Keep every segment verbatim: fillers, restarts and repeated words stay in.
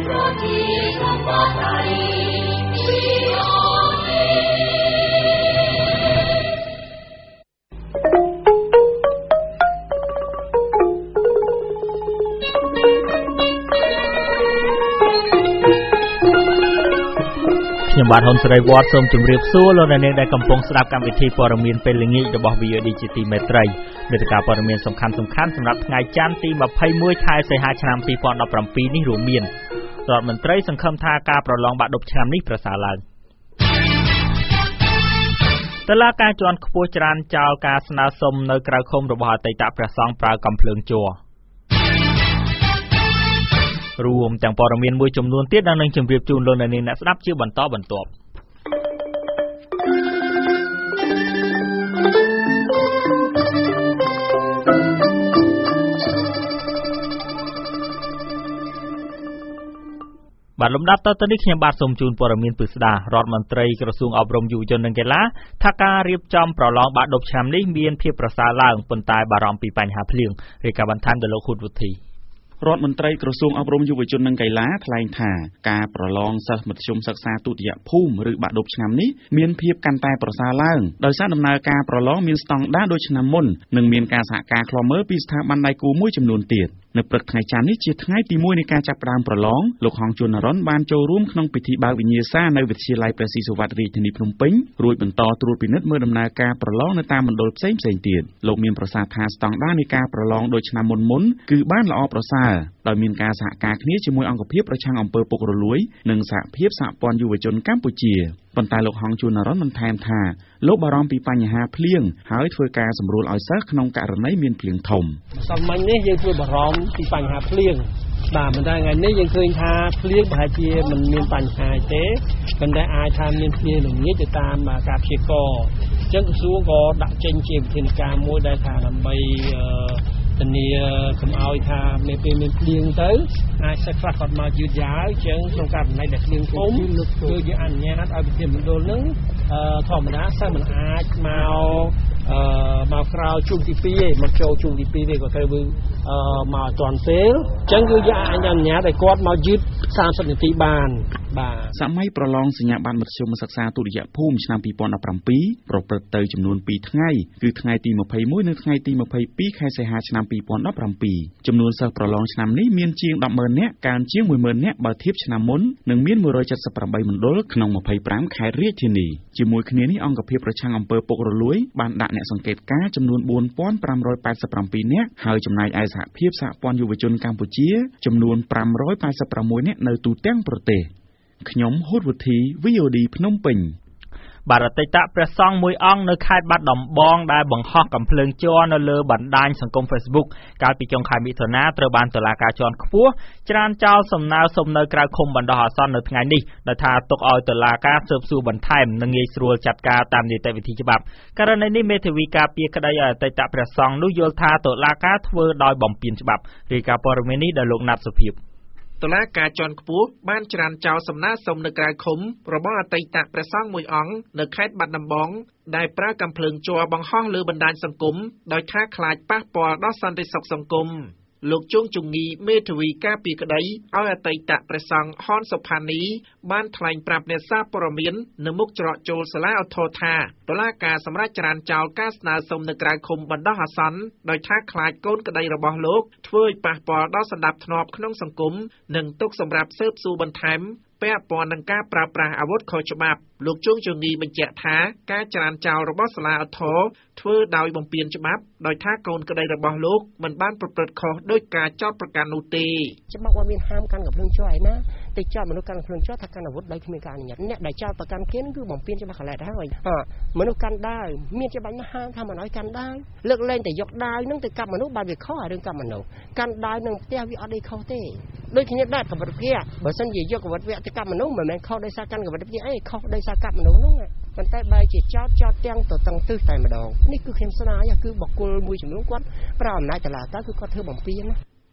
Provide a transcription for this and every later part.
ខ្ញុំបាទហ៊ុនសេរីវត្តសូមជម្រាបសួរលោកអ្នកនាងដែលកំពុងស្ដាប់កម្មវិធីព័ត៌មានពេលល្ងាចរបស់ វី អូ ឌី ជាទីមេត្រីនេតិការព័ត៌មានសំខាន់ៗសម្រាប់ថ្ងៃច័ន្ទទីម្ភៃមួយខែសីហាឆ្នាំពីរពាន់ដប់ប្រាំពីរនេះរួមមានរដ្ឋមន្ត្រីសង្ឃឹមថាការប្រឡងបាក់ឌុបឆ្នាំនេះប្រសើរឡើងតុលាការជាន់ខ្ពស់ច្រានចោលការស្នើសុំនៅក្រៅឃុំរបស់អតីតព្រះសង្ឃប្រើកាំភ្លើងជ័ររួមទាំងព័ត៌មានមួយចំនួនទៀតនឹងជម្រាបជូនលោកអ្នកនាងអ្នកស្ដាប់ជាបន្តបន្ទាប់បាទលំដាប់តទៅនេះខ្ញុំបាទសូមជូនព័ត៌មានពិស្ដារដ្ឋមន្ត្រីក្រសួងអប់រំយុវជននិងកីឡាថាការរៀបចំប្រឡងបាក់ឌុបឆ្នាំនេះមានភាពប្រសើរឡើងប៉ុន្តែបារម្ភពីបញ្ហាភ្លៀងរាយការណ៍បន្ថែមដោយលោកហ៊ុនវុធីរដ្ឋមន្ត្រីក្រសួងអប់រំយុវជននិងកីឡាថ្លែងថាការប្រឡងសិស្សមធ្យមសិក្សាទុតិយភូមិឬបាក់ឌុបឆ្នាំនេះមានភាពកាន់តែប្រសើរឡើងដោយសារដំណើរការប្រឡងមានស្តង់ដារដូចឆ្នាំមុននិងមានការសហការឃ្លាំមើលពីស្ថាប័នដៃគូមួយចំនួនទៀតនៅព្រឹកថ្ងៃច័ន្ទនេះជាថ្ងៃទីមួយនៃការចាប់ផ្ដើមប្រឡងលោកហងជួននរ៉ុនបានចូលរួមក្នុងពិធីបើកវិញ្ញាសានៅវិទ្យាល័យព្រះស៊ីសុវត្ថិរាជធានីភ្នំពេញរួចបន្តត្រួតពិនិត្យមើលដំណើរការប្រឡងនៅតាមមណ្ឌលផ្សេងៗទៀតលោកមានប្រសាសន៍ថាស្តង់ដារនៃការប្រឡងដូចឆ្នាំមុនមុនគឺបានល្អប្រសើរដោយមានការសហការគ្នាជាមួយអង្គភាពប្រឆាំងអំពើពុករលួយនិងសហភាពសហព័ន្ធយុវជនកម្ពុជាប៉ុន្តែលោកហងជួននរ៉ុនបន្ថែមថាលោកបារម្ភពីបញ្ហាភ្លៀងហើយធ្វើការសម្រួលឲ្យសិស្សក្នុងករណីមានភ្លៀងធំសម្រាប់នេះយើងធ្វើបារម្ភពីបញ្ហាភ្លៀងបាទប៉ុន្តែថ្ងៃនេះយើងឃើញថាភ្លៀងប្រហែលជាមិនមានបញ្ហាទេប៉ុន្តែអាចថាមានភ្លៀងល្ងាចទៅតាមការព្យាករណ៍អញ្ចឹងក្រសួងក៏ដាក់ចេញជាវិធានការមួយដែលថាដើម្បីធានាកុំឲ្យថាមានពេលមានភ្លៀងទៅអាចសិស្សខ្លះគាត់មកយឺតយ៉ាវអញ្ចឹងក្នុងករណីដែលភ្លៀងធំគឺយើងអនុញ្ញាតឲ្យវិធានមណ្ឌលនឹងធម្មតាសិស្សមិនអាចមកអឺមកក្រៅជុំទីពីរទេមកចូលជុំទីពីរទេក៏ត្រូវអឺមកអត់ទាន់ពេលអញ្ចឹងគឺយើងអនុញ្ញាតឲ្យគាត់មកយឺតសាមសិបនាទីបានបាទសម័យប្រឡងសញ្ញាបត្រមធ្យមសិក្សាទុតិយភូមិឆ្នាំពីរពាន់ដប់ប្រាំពីរប្រព្រឹត្តទៅចំនួនពីរថ្ងៃគឺថ្ងៃទីម្ភៃមួយនិងថ្ងៃទីម្ភៃពីរខែសីហាឆ្នាំពីរពាន់ដប់ប្រាំពីរចំនួនសិស្សប្រឡងឆ្នាំនេះមានជាង ដប់ម៉ឺន នាក់កើនជាង មួយម៉ឺន នាក់បើធៀបឆ្នាំមុននិងមានមួយរយចិតសិបប្រាំបីមណ្ឌលក្នុងម្ភៃប្រាំខេត្តរាជធានីជាមួយគ្នានេះអង្គភាពប្រឆាំងអំពើពុករលួយបានដាក់អ្នកសង្កេតការណ៍ចំនួនបួនពាន់ប្រាំរយប៉ែតសិបប្រាំពីរនាក់ហើយចំណែកឯសហភាពសហព័ន្ធយុវជនកម្ពុជាចំនួនប្រាំរយប៉ែតសិបប្រាំមួយនាក់នៅទូទាំងប្រទេសខ្ញុំហ៊ុនវុធី វី អូ ឌី ភ្នំពេញបាទអតីតព្រះសង្ឃមួយអង្គនៅខេត្តបាត់ដំបងដែលបង្ហោះកាំភ្លើងជ័រនៅលើបណ្ដាញសង្គម Facebook កាលពីចុងខែមិថុនាត្រូវបានតុលាការជាន់ខ្ពស់ច្រានចោលសំណើសុំនៅក្រៅឃុំបណ្ដោះអាសន្ននៅថ្ងៃនេះដោយថាទុកឲ្យតុលាការស៊ើបសួរបន្ថែមនិងងាយស្រួលចាត់ការតាមនីតិវិធីច្បាប់ករណីនេះមេធាវីការពារក្តីឲ្យអតីតព្រះសង្ឃនោះយល់ថាតុលាការធ្វើដោយបំពានច្បាប់រាយការណ៍ព័ត៌មាននេះដោយលោកណាត់សុភាពតុលាការជាន់ខ្ពស់បានច្រានចោលសំណើសុំនៅក្រៅឃុំរបស់អតីតព្រះសង្ឃមួយអង្គនៅខេត្តបាត់ដំបងដែលប្រើកាំភ្លើងជ័របង្ហោះលើបណ្ដាញសង្គមដោយថាខ្លាចប៉ះពាល់ដល់សន្តិសុខសង្គមលោកជុងជងីមេធាវីការពារក្តីឲ្យអតីតព្រះសង្ឃហនសុផានីបានថ្លែងប្រាប់អ្នកសារព័ត៌មាននៅមុខច្រកចូលសាលាឧទ្ធរថាតុលាការសម្រេចច្រានចោលការស្នើសុំនៅក្រៅឃុំបណ្ដោះអាសន្នដោយថាខ្លាចកូនក្តីរបស់លោកធ្វើឲ្យប៉ះពាល់ដល់សណ្ដាប់ធ្នាប់ក្នុងសង្គមនិងទុកសម្រាប់ស៊ើបសួរបន្ថែមពាក់ព័ន្ធនឹងការប្រើប្រាស់អាវុធខុសច្បាប់លោកជុងជងីបញ្ជាក់ថាការច្រានចោលរបស់សាលាឧទ្ធរធ្វើដោយបំពានច្បាប់ដោយថាកូនក្តីរបស់លោកមិនបានប្រព្រឹត្តខុសដោយការចោទប្រកាន់នោះទេច្បាប់ว่าមានហាមកាន់កាំភ្លើងជ័រឯណាតែចោទមនុស្សកាន់កាំភ្លើងជ័រថាកាន់អាវុធដោយគ្មានការអនុញ្ញាតអ្នកដែលចោទប្រកាន់គេគឺបំពានច្បាប់កន្លែងដែរហើយមនុស្សកាន់ដាវមានច្បាប់ណាហាមថាមិនឲ្យកាន់ដាវលើកលែងតែយកដាវនឹងទៅកាប់មនុស្សបានវាខុសអារឿងកាប់មនុស្សកាន់ដាវនឹងផ្ទះវាអត់អីខុសទេដូចគ្នាដែរកវត្ថិភៈបើសិនជាយកកវត្ថិភៈទៅកាប់មនុស្សមិនមែនខុសដោយសារកាន់កវត្ថិភៈអីខុសដោយសារកាប់មនុស្សហ្នឹងប៉ុន្តែបែរជាចោទចោទទាំងទៅទាំងទិសតែម្ដងនេះគឺខ្ញុំស្ដាយគឺបុគ្គលមួយចំនួនគាត់ប្រើអំណាចតុលាការគឺគាត់ធ្វើបំពានណា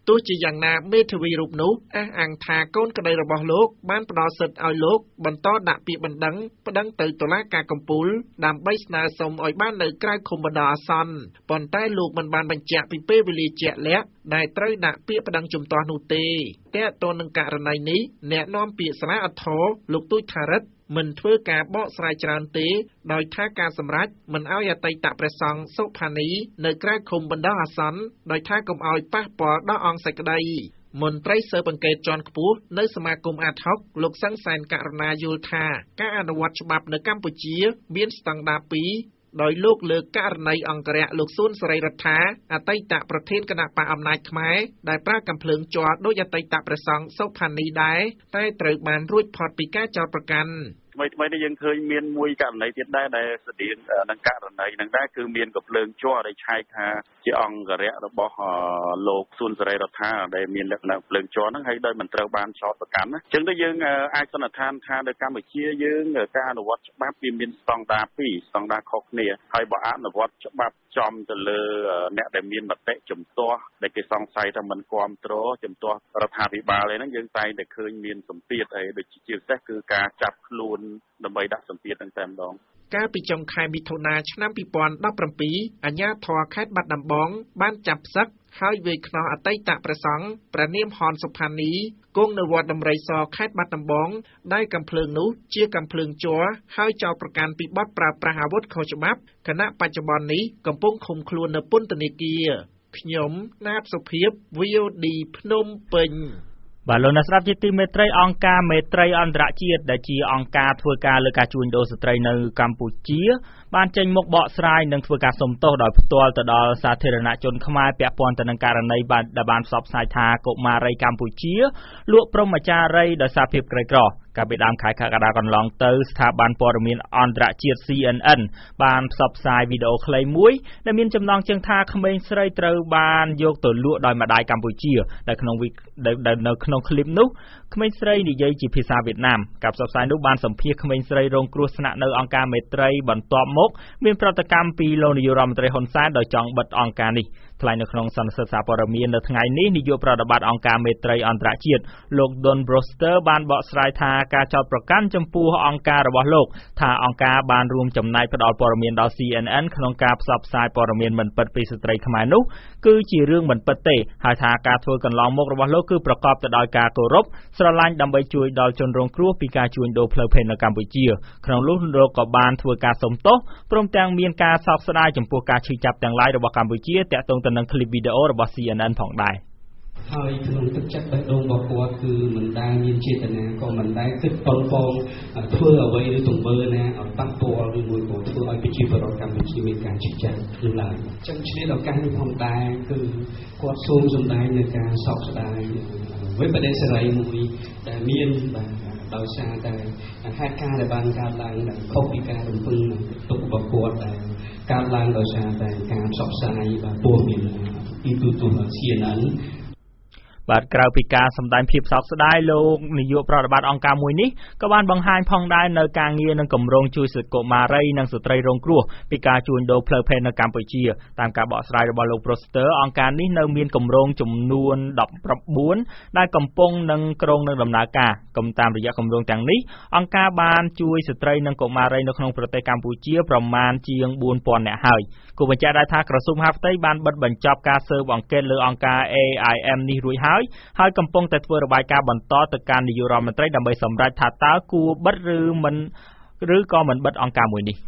ទោះជាយ៉ាងណាមេធាវីរូបនោះអះអាងថាកូនក្តីរបស់លោកបានផ្ដល់សិទ្ធិឲ្យលោកបន្តដាក់ពាក្យបណ្ដឹងប្តឹងទៅតុលាការកំពូលដើម្បីស្នើសុំឲ្យបាននៅក្រៅឃុំបណ្ដោះអាសន្នប៉ុន្តែលោកមិនបានបញ្ជាក់ពីពេលវេលាជាក់លាក់ដែលត្រូវដាក់ពាក្យប្តឹងជំទាស់នោះទេតែតទៅនឹងករណីនេះអ្នកនាំពាក្យសាលាឧទ្ធរលោកទូចថារិទ្ធមិនធ្វើការបកស្រាយច្រើនទេដោយថាការសម្រេចមិនឲ្យអតីតព្រះសង្ឃសុផានីនៅក្រៅឃុំបណ្ដោះអាសន្នដោយថាកុំឲ្យប៉ះពាល់ដល់អង្គសេចក្តីមន្ត្រីស៊ើបអង្កេតជាន់ខ្ពស់នៅសមាគមអាតហុកលោកសង្សានករណាយល់ថាការអនុវត្តច្បាប់នៅកម្ពុជាមានស្តង់ដារពីរដោយលោកលើកករណីអង្គរៈលោកសួនសេរីរដ្ឋាអតីតប្រធានគណៈបកអំណាចខ្មែរដែលប្រើកាំភ្លើងជ័រដោយអតីតព្រះសង្ឃសុផានីដែរតែត្រូវបានរួចផុតពីការចោទប្រកាន់ថ្មីថ្មីនេះយើងឃើញមានមួយករណីទៀតដែរដែលស្តៀងនឹងករណីហ្នឹងដែរគឺមានកំភ្លើងជ័រដែលឆែកថាជាអង្គរៈរបស់លោកសួនសេរីរដ្ឋាដែលមានលក្ខណៈភ្លើងជ័រហ្នឹងហើយដោយមិនត្រូវបានចោទប្រកាន់ណាអញ្ចឹងទៅយើងអាចសន្និដ្ឋានថានៅកម្ពុជាយើងការអនុវត្តច្បាប់វាមានស្តង់ដារពីរស្តង់ដារខុសគ្នាហើយបើអនុវត្តច្បាប់ចំទៅលើអ្នកដែលមានមតិជំទាស់ដែលគេសង្ស័យថាមិនគ្រប់គ្រងជំទាស់រដ្ឋាភិបាលឯហ្នឹងយើងតែងតែឃើញមានសម្ពាធហើយដូចជាពិសេសគឺការចាប់ខ្លួនដើម្បីដាក់សម្ពាធហ្នឹងតែម្ដងកាលពីចុងខែមិថុនាឆ្នាំពីរពាន់ដប់ប្រាំពីរអាជ្ញាធរខេត្តបាត់ដំបងបានចាប់ផ្សឹកហើយវាយខ្នោះអតីតព្រះសង្ឃព្រះនាមហនសុផានីគង់នៅវត្តដំរីសខេត្តបាត់ដំបងដែលកាំភ្លើងនោះជាកាំភ្លើងជ័រហើយចោទប្រកាន់ពីបទប្រើប្រាស់អាវុធខុសច្បាប់គណៈបច្ចុប្បន្ននេះកំពុងឃុំខ្លួននៅពន្ធនាគារខ្ញុំណាតសុភាព វី អូ ឌី ភ្នំពេញបាទលោកអ្នកស្ដាប់ជាទីមេត្រីអង្គការមេត្រីអន្តរជាតិដែលជាអង្គការធ្វើការលើការជួញដូរស្ត្រីនៅកម្ពុជាបានចេញមុខបកស្រាយនិងធ្វើការសុំទោសដោយផ្ទាល់ទៅដល់សាធារណជនខ្មែរពាក់ព័ន្ធទៅនឹងករណីដែលបានផ្សព្វផ្សាយថាកុមារីកម្ពុជាលក់ព្រហ្មចារីដោយសារភាពក្រីក្រកាលពីដើមខែកក្កដាកន្លងទៅស្ថាប័នព័ត៌មានអន្តរជាតិ ซี เอ็น เอ็น បានផ្សព្វផ្សាយវីដេអូខ្លីមួយដែលមានចំណងជើងថាក្មេងស្រីត្រូវបានយកទៅលក់ដោយម្ដាយកម្ពុជាដែលក្នុងនៅក្នុងឃ្លីបនោះក្មេងស្រីនិយាយជាភាសាវៀតណាមការផ្សព្វផ្សាយនោះបានសម្ភាសន៍ក្មេងស្រីរងគ្រោះថ្នាក់នៅអង្គការមេត្រីបន្ទាប់មកមានប្រតិកម្មពីលោកនាយករដ្ឋមន្ត្រីហ៊ុនសែនដោយចង់បិទអង្គការនេះថ្លែងនៅក្នុងសន្និសីទសារព័ត៌មាននៅថ្ងៃនេះនាយកប្រតិបត្តិអង្គការមេត្រីអន្តរជាតិលោក Don Broster បានបកស្រាយថាការចោទប្រកាន់ចំពោះអង្គការរបស់លោកថាអង្គការបានរួមចំណែកផ្ដល់ព័ត៌មានដល់ ซี เอ็น เอ็น ក្នុងការផ្សព្វផ្សាយព័ត៌មានមិនពិតពីស្ត្រីខ្មែរនោះគឺជារឿងមិនពិតទេហើយថាការធ្វើកន្លងមករបស់លោកគឺប្រកបទៅដោយការគោរពស្រឡាញ់ដើម្បីជួយដល់ជនរងគ្រោះពីការជួញដូរផ្លូវភេទនៅកម្ពុជាក្នុងនោះលោកក៏បានធ្វើការសុំទោសព្រមទាំងមានការសោកស្ដាយចំពោះការឈឺចាប់ទាំងឡាយរបស់កម្ពុជាតាក់ទងទៅនឹងឃ្លីបវីដេអូរបស់ ซี เอ็ន เอ็น ផងដែរហើយក្នុងទឹកចិត្តបេះដូងរបស់គាត់គឺមិនដែលមានចេតនាក៏មិនដែលគិតប៉ុនប៉ងធ្វើអ្វីឬទង្វើណាឲ្យប៉ះពាល់ឬមួយក៏ធ្វើឲ្យប្រជាពលរដ្ឋកម្ពុជាមានការឈឺចាប់នោះឡើយចឹងឆ្លៀតឱកាសនេះផងដែរគឺគាត់សូមសម្ដែងនៅការសោកស្ដាយវិបត្តិសេរីមួយដែលមានបាទដោយសារតែហេតុការណ៍ដែលបានកើតឡើងដែលខុសពីការរំពឹងទុករបស់គាត់ដែលកើតឡើងដោយសារតែការផ្សព្វផ្សាយបាទព័ត៌មានពីទូរទស្សន៍ ซี เอ็น เอ็นបាទក្រៅពីការសម្ដែងភាពសោកស្ដាយលោកនាយកប្រតិបត្តិអង្គការមួយនេះក៏បានបង្ហាញផងដែរនៅការងារនិងគម្រោងជួយសិទ្ធិកុមារីនិងស្ត្រីរងគ្រោះពីការជួញដូរផ្លូវភេទនៅកម្ពុជាតាមការបកស្រាយរបស់លោក Broster អង្គការនេះនៅមានគម្រោងចំនួនដប់ប្រាំបួនដែលកំពុងនឹងគ្រោងនឹងដំណើរការគំតាមរយៈគម្រោងទាំងនេះអង្គការបានជួយស្ត្រីនិងកុមារីនៅក្នុងប្រទេសកម្ពុជាប្រមាណជាងបួនពាន់នាក់ហើយគូបញ្ជាក់ដែរថាក្រសួងមហាផ្ទៃបានបិទបញ្ចប់ការស៊ើបអង្កេតលើអង្គការ เอ ไอ เอ็ม នេះរួចហើយហើយកំពុងតែធ្វើរបាយការណ៍បន្តទៅកាន់នាយករដ្ឋមន្ត្រីដើម្បីសម្រេចថាតើគួរបិទឬមិនឬក៏មិនបិទអង្គការមួយនេះ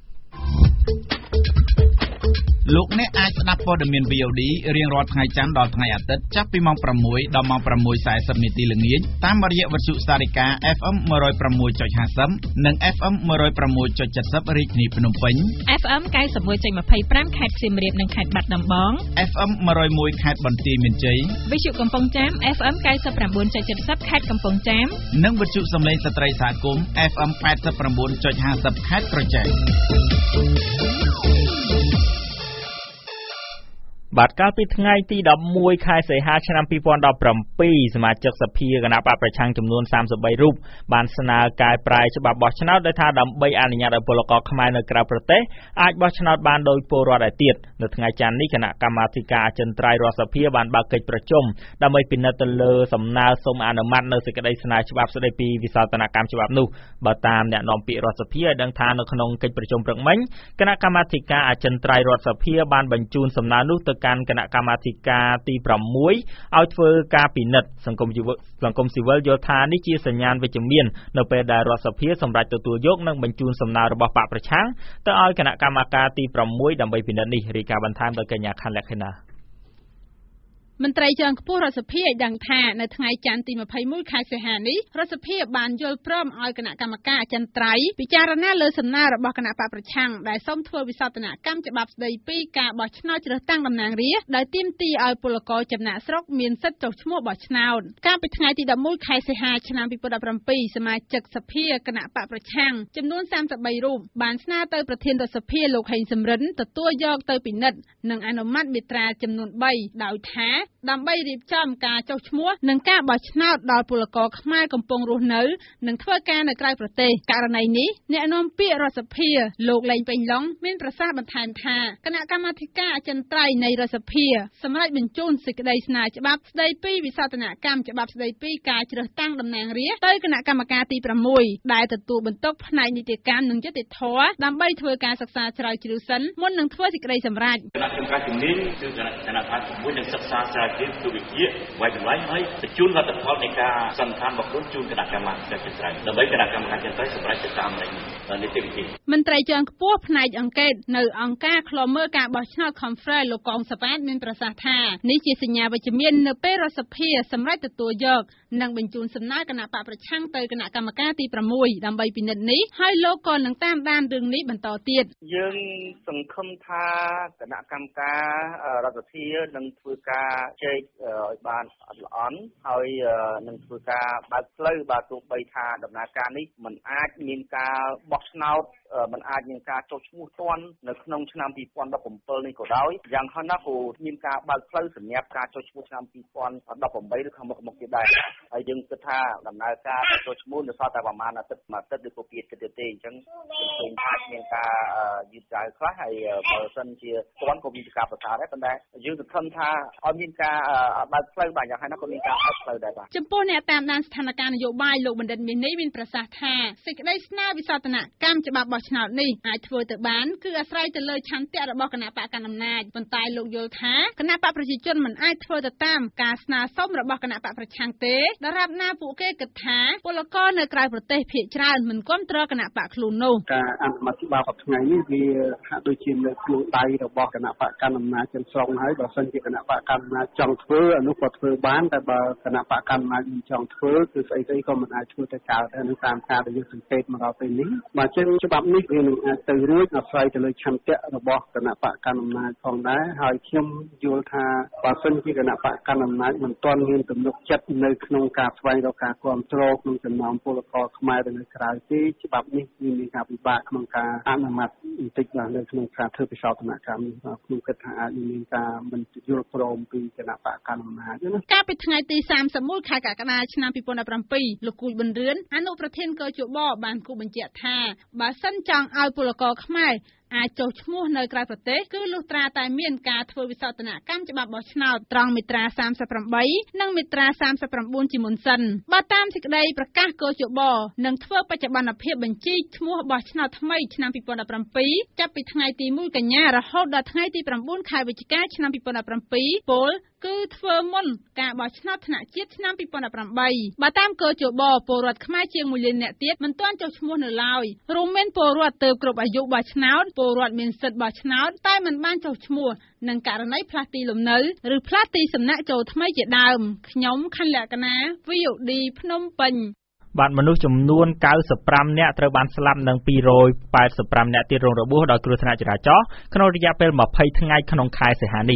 លោកអ្នកអាចស្ដាប់ព័ត៌មាន វី អូ ឌី រៀងរាល់ថ្ងៃច័ន្ទដល់ថ្ងៃអាទិត្យចាប់ពីម៉ោងប្រាំមួយដល់ម៉ោងប្រាំមួយសាកសិបនាទីល្ងាចតាមរយៈវិទ្យុសារិកា เอฟ เอ็ม một không sáu chấm hai không និង เอฟ เอ็ม một không sáu chấm bảy không រាជធានីភ្នំពេញเอฟ เอ็ม เก้าสิบเอ็ดจุดยี่สิบห้า ខេត្តសៀមរាបនិងខេត្តបាត់ដំបងเอฟ เอ็ม một không một ខេត្តបន្ទាយមានជ័យវិទ្យុកំពង់ចាម เอฟ เอ็ม เก้าสิบเก้าจุดเจ็ดศูนย์ ខេត្តកំពង់ចាមនិងវិទ្យុសំឡេងស្ត្រីសហគមន៍ เอฟ เอ็ม แปดสิบเก้าจุดห้าสิบ ខេត្តក្រចេះបាទកាលពីថ្ងៃទីដប់មួយខែសីហាឆ្នាំពីរពាន់ដប់ប្រាំពីរសមាជិកសភាគណៈបកប្រឆាំងចំនួនសាមសិបបីរូបបានស្នើកែប្រែច្បាប់បោះឆ្នោតដោយថាដើម្បីអនុញ្ញាតឲ្យពលករខ្មែរនៅក្រៅប្រទេសអាចបោះឆ្នោតបានដោយពលរដ្ឋឯទៀតនៅថ្ងៃច័ន្ទនេះគណៈកម្មាធិការអចិន្ត្រៃយ៍រដ្ឋសភាបានបើកកិច្ចប្រជុំដើម្បីពិនិត្យទៅលើសំណើសុំអនុម័តនៅសេចក្តីស្នើច្បាប់ស្តីពីវិសោធនកម្មច្បាប់នោះបើតាមអ្នកនាំពាក្យរដ្ឋសភាឲ្យដឹងថានៅក្នុងកិច្ចប្រជុំព្រឹកមិញគណៈកម្មាធិការអចិន្ត្រៃយ៍រដ្ឋសភាបានបញ្ជូនសំណើនោះទៅកាន់គណៈកម្មាធិការទីប្រាំមួយឲ្យធ្វើការពិនិត្យសង្គមជីវសង្គមស៊ីវិលយល់ថានេះជាសញ្ញាណវិជ្ជមាននៅពេលដែលរដ្ឋសភាសម្រេចទទួលយកនិងបញ្ជូនសំណើរបស់បកប្រឆាំងទៅឲ្យគណៈកម្មការទីប្រាំមួយដើម្បីពិនិត្យនេះរាយការណ៍បន្ថែមដោយកញ្ញាខណ្ឌលក្ខិណាមន្ត្រីជាន់ខ្ពស់រដ្ឋសភាឲ្យដឹងថានៅថ្ងៃច័ន្ទទីម្ភៃមួយខែសីហានេះរដ្ឋសភាបានយល់ព្រមឲ្យគណៈកម្មការអចិន្ត្រៃយ៍ពិចារណាលើសំណើរបស់គណៈបកប្រឆាំងដែលសូមធ្វើវិសោធនកម្មច្បាប់ស្តីពីការបោះឆ្នោតជ្រើសតាំងតំណាងរាស្ត្រដោយទាមទារឲ្យពលករចំណាក់ស្រុកមានសិទ្ធិចុះឈ្មោះបោះឆ្នោតកាលពីថ្ងៃទីដប់មួយខែសីហាឆ្នាំពីរពាន់ដប់ប្រាំពីរសមាជិកសភាគណៈបកប្រឆាំងចំនួនសាមសិបបីរូបបានស្នើទៅប្រធានរដ្ឋសភាលោកហេងសំរិនទទួលយកទៅពិនិត្យនិងអនុម័តមាត្រាចំនួនបីដោយថាដើម្បីរៀបចំការចុះឈ្មោះនិងការបោះឆ្នោតដល់ពលករខ្មែរកំពុងរស់នៅនិងធ្វើការនៅក្រៅប្រទេសករណីនេះអ្នកនាំពាក្យរដ្ឋសភាលោកលេងពេញឡុងមានប្រសាសន៍បន្ថែមថាគណៈកម្មាធិការអចិន្ត្រៃយ៍នៃរដ្ឋសភាសម្រាប់បញ្ជូនសេចក្តីស្នើច្បាប់ស្តីពីវិសោធនកម្មច្បាប់ស្តីពីការជ្រើសតាំងតំណាងរាស្ត្រទៅគណៈកម្មការទីប្រាំមួយដែលទទួលបន្ទុកផ្នែកនីតិកម្មនិងយុត្តិធម៌ដើម្បីធ្វើការសិក្សាស្រាវជ្រាវសិនមុននឹងធ្វើសេចក្តីសម្រេចគណៈកម្មការជំនាញគឺគណៈកម្មការជំនួយនឹងសិក្សាស្រាវជ្រាវគឺវិជាវាយតម្លៃហើយបញ្ជូនលទ្ធផលនៃការសន្និដ្ឋានរបស់ខ្លួនជូនគណៈកម្មការអចិន្ត្រៃយ៍ដើម្បីគណៈកម្មការអចិន្ត្រៃយ៍សម្រេចទៅតាមនីតិវិធីមន្ត្រីជាន់ខ្ពស់ផ្នែកអង្កេតនៅអង្គការឃ្លាំមើលការបោះឆ្នោត Conference លោកកងសវ៉ាតមានប្រសាសន៍ថានេះជាសញ្ញាវិជ្ជមាននៅពេលរដ្ឋសភាសម្រេចទទួលយកនិងបញ្ជូនសំណើគណៈបកប្រឆាំងទៅគណៈកម្មការទីប្រាំមួយដើម្បីពិនិត្យនេះហើយលោកក៏នឹងតាមដានរឿងនេះបន្តទៀតយើងសង្ឃឹមថាគណៈកម្មការរដ្ឋសភានឹងធ្វើការជែកឲ្យបានអត់ល្អន់ហើយនឹងធ្វើការបើកផ្លូវបើទោះបីថាដំណើរការនេះมันអាចមានការបោះឆ្នោតมันអាចមានការចុះឈ្មោះទាន់នៅក្នុងឆ្នាំពីរពាន់ដប់ប្រាំពីរនេះក៏ដោយយ៉ាងហោចណាស់ក៏មានការបើកផ្លូវសម្រាប់ការចុះឈ្មោះឆ្នាំពីរពាន់ដប់ប្រាំបីឬខាងមុខមកទៀតដែរហើយយើងគិតថាដំណើរការចុះឈ្មោះនៅសល់តែប្រហែលអាទិត្យមួយអាទិត្យឬក៏ពីរអាទិត្យទៀតទេអញ្ចឹងឃើញថាមានការយឺតយ៉ាវខ្លះហើយបើសិនជាទាន់ក៏មានការប្រកាសដែរប៉ុន្តែយើងសង្ឃឹមថាឲ្យមានការបើកផ្លូវបាទយ៉ាងហោចណាស់ក៏មានការបើកផ្លូវដែរបាទចំពោះអ្នកតាមដានស្ថានភាពនយោបាយលោកបណ្ឌិតមាសនេះមានប្រសាសន៍ថាសេចក្តីស្នើវិសោធនកម្មច្បាប់បោះឆ្នោតនេះអាចធ្វើទៅបានគឺអាស្រ័យទៅលើឆន្ទៈរបស់គណៈបកកណ្ដាលអំណាចប៉ុន្តែលោកយល់ថាគណៈបកប្រជាជនមិនអាចធ្វើទៅតាមការស្នើសុំរបស់គណៈបកប្រឆាំងទេដរាបណាពួកគេគិតថាពលករនៅក្រៅប្រទេសភាគច្រើនមិនគាំទ្រគណៈបកខ្លួននោះការអនុម័តច្បាប់ថ្ងៃនេះវាហាក់ដូចជានៅក្នុងដៃរបស់គណៈបកកណ្ដាលអំណាចទាំងស្រុងហើយបើសិនជាគណៈបកកណ្ដាលអំណាចចង់ធ្វើអានោះក៏ធ្វើបានតែបើគណៈបកកណ្ដាលអំណាចមិនចង់ធ្វើគឺស្អីស្អីក៏មិនអាចធ្វើទៅកើតដែរនៅតាមការដែលយើងសង្កេតមកដល់ពេលនេះបើចឹងច្បាប់នេះវានឹងអាចទៅរួចអាស្រ័យទៅលើឆន្ទៈរបស់គណៈបកកណ្ដាលអំណាចផងដែរហើយខ្ញុំយល់ថាបើសិនជាគណៈបកកណ្ដាលអំណាចមិនទាន់មានទំនុកចិត្តនៅក្នុងការស្វែងរកការគ្រប់គ្រងក្នុងចំណោមពលករខ្មែរនៅក្រៅទេច្បាប់នេះមានការពិបាកក្នុងការអនុម័តបន្តិចបាទនៅក្នុងការធ្វើពិសោធនកម្មនេះបាទខ្ញុំគិតថាអាចមានការមិនយល់ព្រមពីគណៈបកកណ្ដាលអំណាចណាកាលពីថ្ងៃទីសាមសិបមួយខែកក្កដាឆ្នាំពីរពាន់ដប់ប្រាំពីរលោកគូចប៊ុនរឿនអនុប្រធានកជបបានគូបញ្ជាក់ថាបើសិនចង់ឲ្យពលករខ្មែរអាចចុះឈ្មោះនៅក្រៅប្រទេសគឺលុះត្រាតែមានការធ្វើវិសោធនកម្មច្បាប់បោះឆ្នោតត្រង់មាត្រាសាមសិបប្រាំបីនិងមាត្រាសាមសិបប្រាំបួនជាមុនសិនបើតាមសេចក្តីប្រកាសកជបនឹងធ្វើបច្ចុប្បន្នភាពបញ្ជីឈ្មោះបោះឆ្នោតថ្មីឆ្នាំពីរពាន់ដប់ប្រាំពីរចាប់ពីថ្ងៃទីមួយកញ្ញារហូតដល់ថ្ងៃទីប្រាំបួនខែវិច្ឆិកាឆ្នាំពីរពាន់ដប់ប្រាំពីរពលគឺធ្វើមុនការបោះឆ្នោតថ្នាក់ជាតិឆ្នាំពីរពាន់ដប់ប្រាំបីបើតាមកជបពលរដ្ឋខ្មែរជាងមួយលាននាក់ទៀតមិនទាន់ចុះឈ្មោះនៅឡើយរួមមានពលរដ្ឋទើបគ្រប់អាយុបោះឆ្នោតពលរដ្ឋមានសិទ្ធិបោះឆ្នោតតែមិនបានចុះឈ្មោះនឹងករណីផ្លាស់ទីលំនៅឬផ្លាស់ទីសំណាក់ចូលថ្មីជាដើមខ្ញុំខណ្ឌលក្ខណា វី អូ ឌី ភ្នំពេញបាទមនុស្សចំនួនកៅសិបប្រាំនាក់ត្រូវបានស្លាប់និងពីររយប៉ែតសិបប្រាំនាក់ទៀតរងរបួសដោយគ្រោះថ្នាក់ចរាចរណ៍ក្នុងរយៈពេលម្ភៃថ្ងៃក្នុងខែសីហានេះ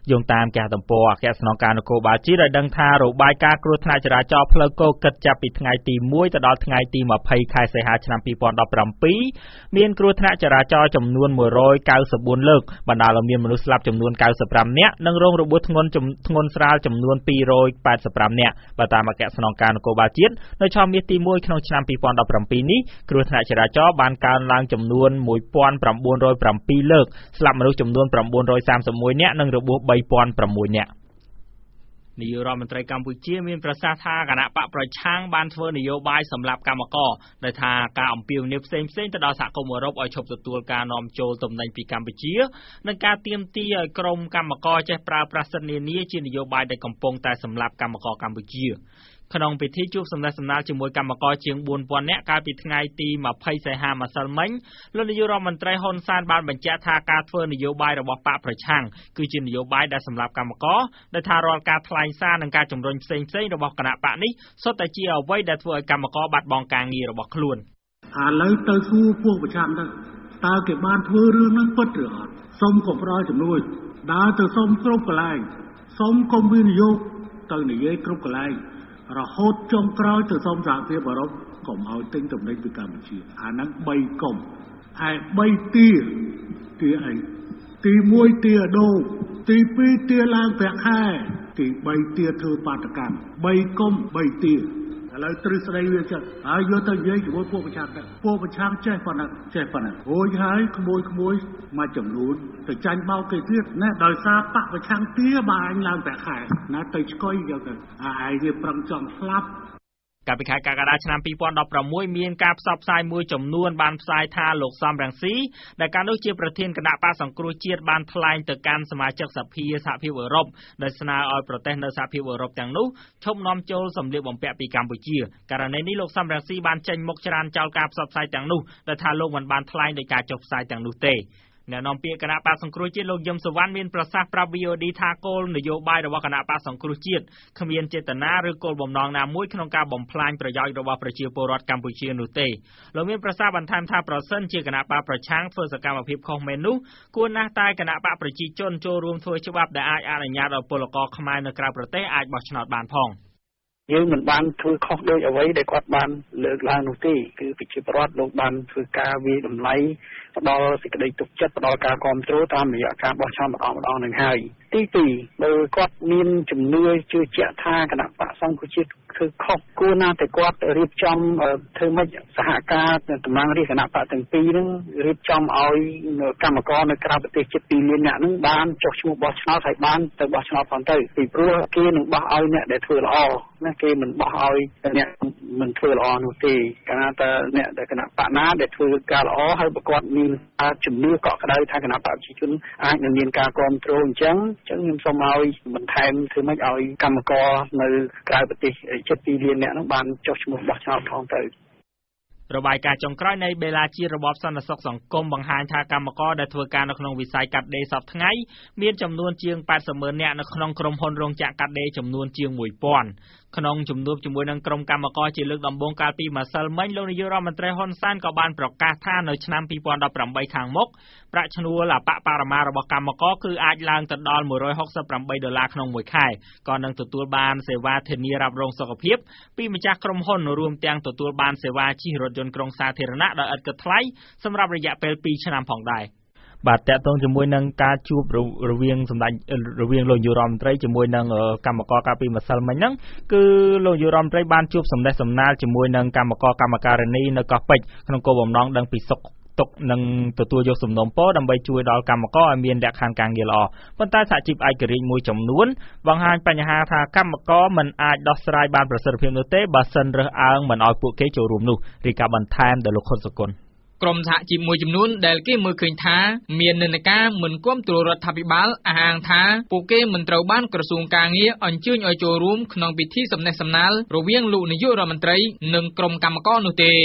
យោងតាមការទំព័រអគ្គស្នងការនគរបាលជាតិឲ្យដឹងថារបាយការណ៍គ្រោះថ្នាក់ចរាចរណ៍ផ្លូវគោកគិតចាប់ពីថ្ងៃទីមួយទៅដល់ថ្ងៃទីម្ភៃខែសីហាឆ្នាំពីរពាន់ដប់ប្រាំពីរមានគ្រោះថ្នាក់ចរាចរណ៍ចំនួនមួយរយកៅសិបបួនលើកបណ្ដាលឲ្យមានមនុស្សស្លាប់ចំនួនកៅសិបប្រាំនាក់និងរងរបួសធ្ងន់ធ្ងន់ស្រាលចំនួនពីររយប៉ែតសិបប្រាំនាក់បើតាមអគ្គស្នងការនគរបាលជាតិនៅឆមាសទីមួយក្នុងឆ្នាំពីរពាន់ដប់ប្រាំពីរនេះគ្រោះថ្នាក់ចរាចរណ៍បានកើនឡើងចំនួនមួយពាន់ប្រាំបួនរយប្រាំពីរលើកស្លាប់មនុស្សចំនួនប្រាំបួនរយសាមសិបមួយនាក់និងរបួសបីពាន់ប្រាំមួយនាក់នាយករដ្ឋមន្ត្រីកម្ពុជាមានប្រសាសន៍ថាគណៈបកប្រឆាំងបានធ្វើនយោបាយសម្រាប់កម្មករដែលថាការអំពាវនាវផ្សេងៗទៅដល់សហគមន៍អឺរ៉ុបឲ្យឈប់ទទួលការនាំចូលទំនិញពីកម្ពុជានិងការទាមទារឲ្យក្រមកម្មករចេះប្រើប្រាស់សិទ្ធិនានាជានយោបាយដែលកំពុងតែសម្លាប់កម្មករកម្ពុជាក្នុងពិធីជួបសម្ដែងសម្ដាលជាមួយកម្មករជាងបួនពាន់នាក់កាលពីថ្ងៃទីម្ភៃសីហាម្សិលមិញលោកនាយករដ្ឋមន្ត្រីហ៊ុនសែនបានបញ្ជាក់ថាការធ្វើនយោបាយរបស់បកប្រឆាំងគឺជានយោបាយដែលសម្រាប់កម្មករដែលថារាល់ការថ្លែងសារនិងការជំរុញផ្សេងៗរបស់គណៈបកនេះសុទ្ធតែជាអ្វីដែលធ្វើឲ្យកម្មករបាត់បង់ការងាររបស់ខ្លួនឥឡូវទៅសួរពួកប្រឆាំងទៅតើគេបានធ្វើរឿងហ្នឹងពិតឬអត់សូមកុំផ្ដល់ជំនួយដើរទៅសុំគ្រប់កន្លែងសុំកុំវិនិយោគទៅនិយាយគ្រប់កន្លែងរហូតចុងក្រោយទៅសុំសហភាពអឺរ៉ុបកុំឲ្យទិញទំនិញពីកម្ពុជាអាហ្នឹងបីកុំហើយបីទាទាអីទីមួយទាដូងទីពីរទាឡើងប្រាក់ខែទីបីទាធ្វើបាតកម្មបីកុំបីទាឥឡូវទ្រឹស្ដីវាចឹងហើយយកទៅនិយាយជាមួយពួកប្រឆាំងទៅពួកប្រឆាំងចេះប៉ុណ្ណាចេះប៉ុណ្ណារួចហើយក្មួយក្មួយមួយចំនួនទៅចាញ់បោកគេទៀតណាដោយសារបកប្រឆាំងទាបើអញឡើងប្រាក់ខែណាទៅឆ្កុយយកទៅអាឯងវាប្រឹងចង់ស្លាប់កាលពីខែកក្កដាឆ្នាំពីរពាន់ដប់ប្រាំមួយមានការផ្សព្វផ្សាយមួយចំនួនបានផ្សាយថាលោកសំរងស៊ីដែលកាលនោះជាប្រធានគណៈបកសង្គ្រោះជាតិបានថ្លែងទៅកាន់សមាជិកសភាសហភាពអឺរ៉ុបដែលស្នើឲ្យប្រទេសនៅសហភាពអឺរ៉ុបទាំងនោះឈប់នាំចូលសម្លៀកបំពាក់ពីកម្ពុជាករណីនេះលោកសំរងស៊ីបានចេញមុខច្រានចោលការផ្សព្វផ្សាយទាំងនោះដែលថាលោកមិនបានថ្លែងដោយការចុះផ្សាយទាំងនោះទេអ្នកនាំពាក្យគណៈបកសង្គ្រោះជាតិលោកយឹមសុវណ្ណមានប្រសាសន៍ប្រាប់ វី អូ ឌី ថាគោលនយោបាយរបស់គណៈបកសង្គ្រោះជាតិគ្មានចេតនាឬគោលបំណងណាមួយក្នុងការបំផ្លាញប្រយោជន៍របស់ប្រជាពលរដ្ឋកម្ពុជានោះទេលោកមានប្រសាសន៍បន្ថែមថាប្រសិនជាគណៈបកប្រឆាំងធ្វើសកម្មភាពខុសមែននោះគួរណាស់តែគណៈបកប្រជាជនចូលរួមធ្វើច្បាប់ដែលអាចអនុញ្ញាតឲ្យពលករខ្មែរនៅក្រៅប្រទេសអាចបោះឆ្នោតបានផងយើងមិនបានធ្វើខុសដោយអ្វីដែលគាត់បានលើកឡើងនោះទេគឺប្រជាពលរដ្ឋលោកបានធ្វើការវាតម្លៃផ្ដល់សេចក្តីទុកចិត្តផ្ដល់ការគ្រប់គ្រងតាមរយៈការបោះឆ្នោតម្ដងម្ដងនឹងហើយទីពីរបើគាត់មានជំនឿជឿជាក់ថាគណៈបកសង្គ្រោះជាតិធ្វើខុសគួរណាស់តែគាត់រៀបចំធ្វើម៉េចសហការតំណាងរាស្ត្រគណៈបកទាំងពីរហ្នឹងរៀបចំឲ្យកម្មករនៅក្រៅប្រទេសជិតពីរលានអ្នកហ្នឹងបានចុះឈ្មោះបោះឆ្នោតហើយបានទៅបោះឆ្នោតផងទៅពីព្រោះគេនឹងបោះឲ្យអ្នកដែលធ្វើល្អណាគេមិនបោះឲ្យអ្នកមិនធ្វើល្អនោះទេកាលណាតែអ្នកដែលគណៈបកណាដែលធ្វើការល្អហើយប្រកបមានជំនឿកក់ក្ដៅថាគណៈបកប្រជាជនអាចនឹងមានការគ្រប់គ្រងអញ្ចឹងអញ្ចឹងខ្ញុំសូមឲ្យបន្ថែមធ្វើម៉េចឲ្យកម្មករនៅក្រៅប្រទេសជិតពីរលានអ្នកនោះបានចុះឈ្មោះបោះឆ្នោតផងទៅរបាយការណ៍ចុងក្រោយនៃបេឡាជារបបសន្តិសុខសង្គមបង្ហាញថាកម្មករដែលធ្វើការនៅក្នុងវិស័យកាត់ដេរសពថ្ងៃមានចំនួនជាងแปดสิบម៉ឺននាក់នៅក្នុងក្រុមហ៊ុនរោងចក្រកាត់ដេរចំនួនជាងមួយពាន់ក្នុងជំនួបជាមួយនឹងក្រុមកម្មករជាលើកដំបូងកាលពីម្សិលមិញលោកនាយករដ្ឋមន្ត្រីហ៊ុនសែនក៏បានប្រកាសថានៅឆ្នាំពីរពាន់ដប់ប្រាំបីខាងមុខប្រាក់ឈ្នួលអបបរមារបស់កម្មករគឺអាចឡើងទៅដល់មួយរយហុកសិបប្រាំបីដុល្លារក្នុងមួយខែក៏នឹងទទួលបានសេវាធានារ៉ាប់រងសុខភាពពីម្ចាស់ក្រុមហ៊ុនរួមទាំងទទួលបានសេវាជិះរថយន្តក្រុងសាធារណៈដោយឥតគិតថ្លៃសម្រាប់រយៈពេលពីរឆ្នាំផងដែរបាទតកតងជាមួយនឹងការជួបរវាងសម្ដេចរវាងលោកនាយករដ្ឋមន្ត្រីជាមួយនឹងកម្មករកាលពីម្សិលមិញហ្នឹងគឺលោកនាយករដ្ឋមន្ត្រីបានជួបសម្ដែងសម្ដាលជាមួយនឹងកម្មករកម្មការិនីនៅកោះពេជ្រក្នុងគោលបំណងដឹងពីសុខទុក្ខនិងទទួលយកសំណូមពរដើម្បីជួយដល់កម្មករឲ្យមានលក្ខខណ្ឌការងារល្អប៉ុន្តែសហជីពឯករាជ្យមួយចំនួនបង្ហាញបញ្ហាថាកម្មករមិនអាចដោះស្រាយបានប្រសិទ្ធភាពនោះទេបើសិនរើសអើងមិនឲ្យពួកគេចូលរួមនោះរីកាបន្ថែមដោយលោកខុនសុគន្ធក្រុមសហជីពមួយចំនួនដែលគេមើលឃើញថាមាននិន្នាការមិនគាំទ្ររដ្ឋាភិបាលអះអាងថាពួកគេមិនត្រូវបានក្រសួងការងារអញ្ជើញឲ្យចូលរួមក្នុងពិធីសំណេះសំណាលរវាងលោកនាយករដ្ឋមន្ត្រីនិងក្រុមកម្មករនោះទេ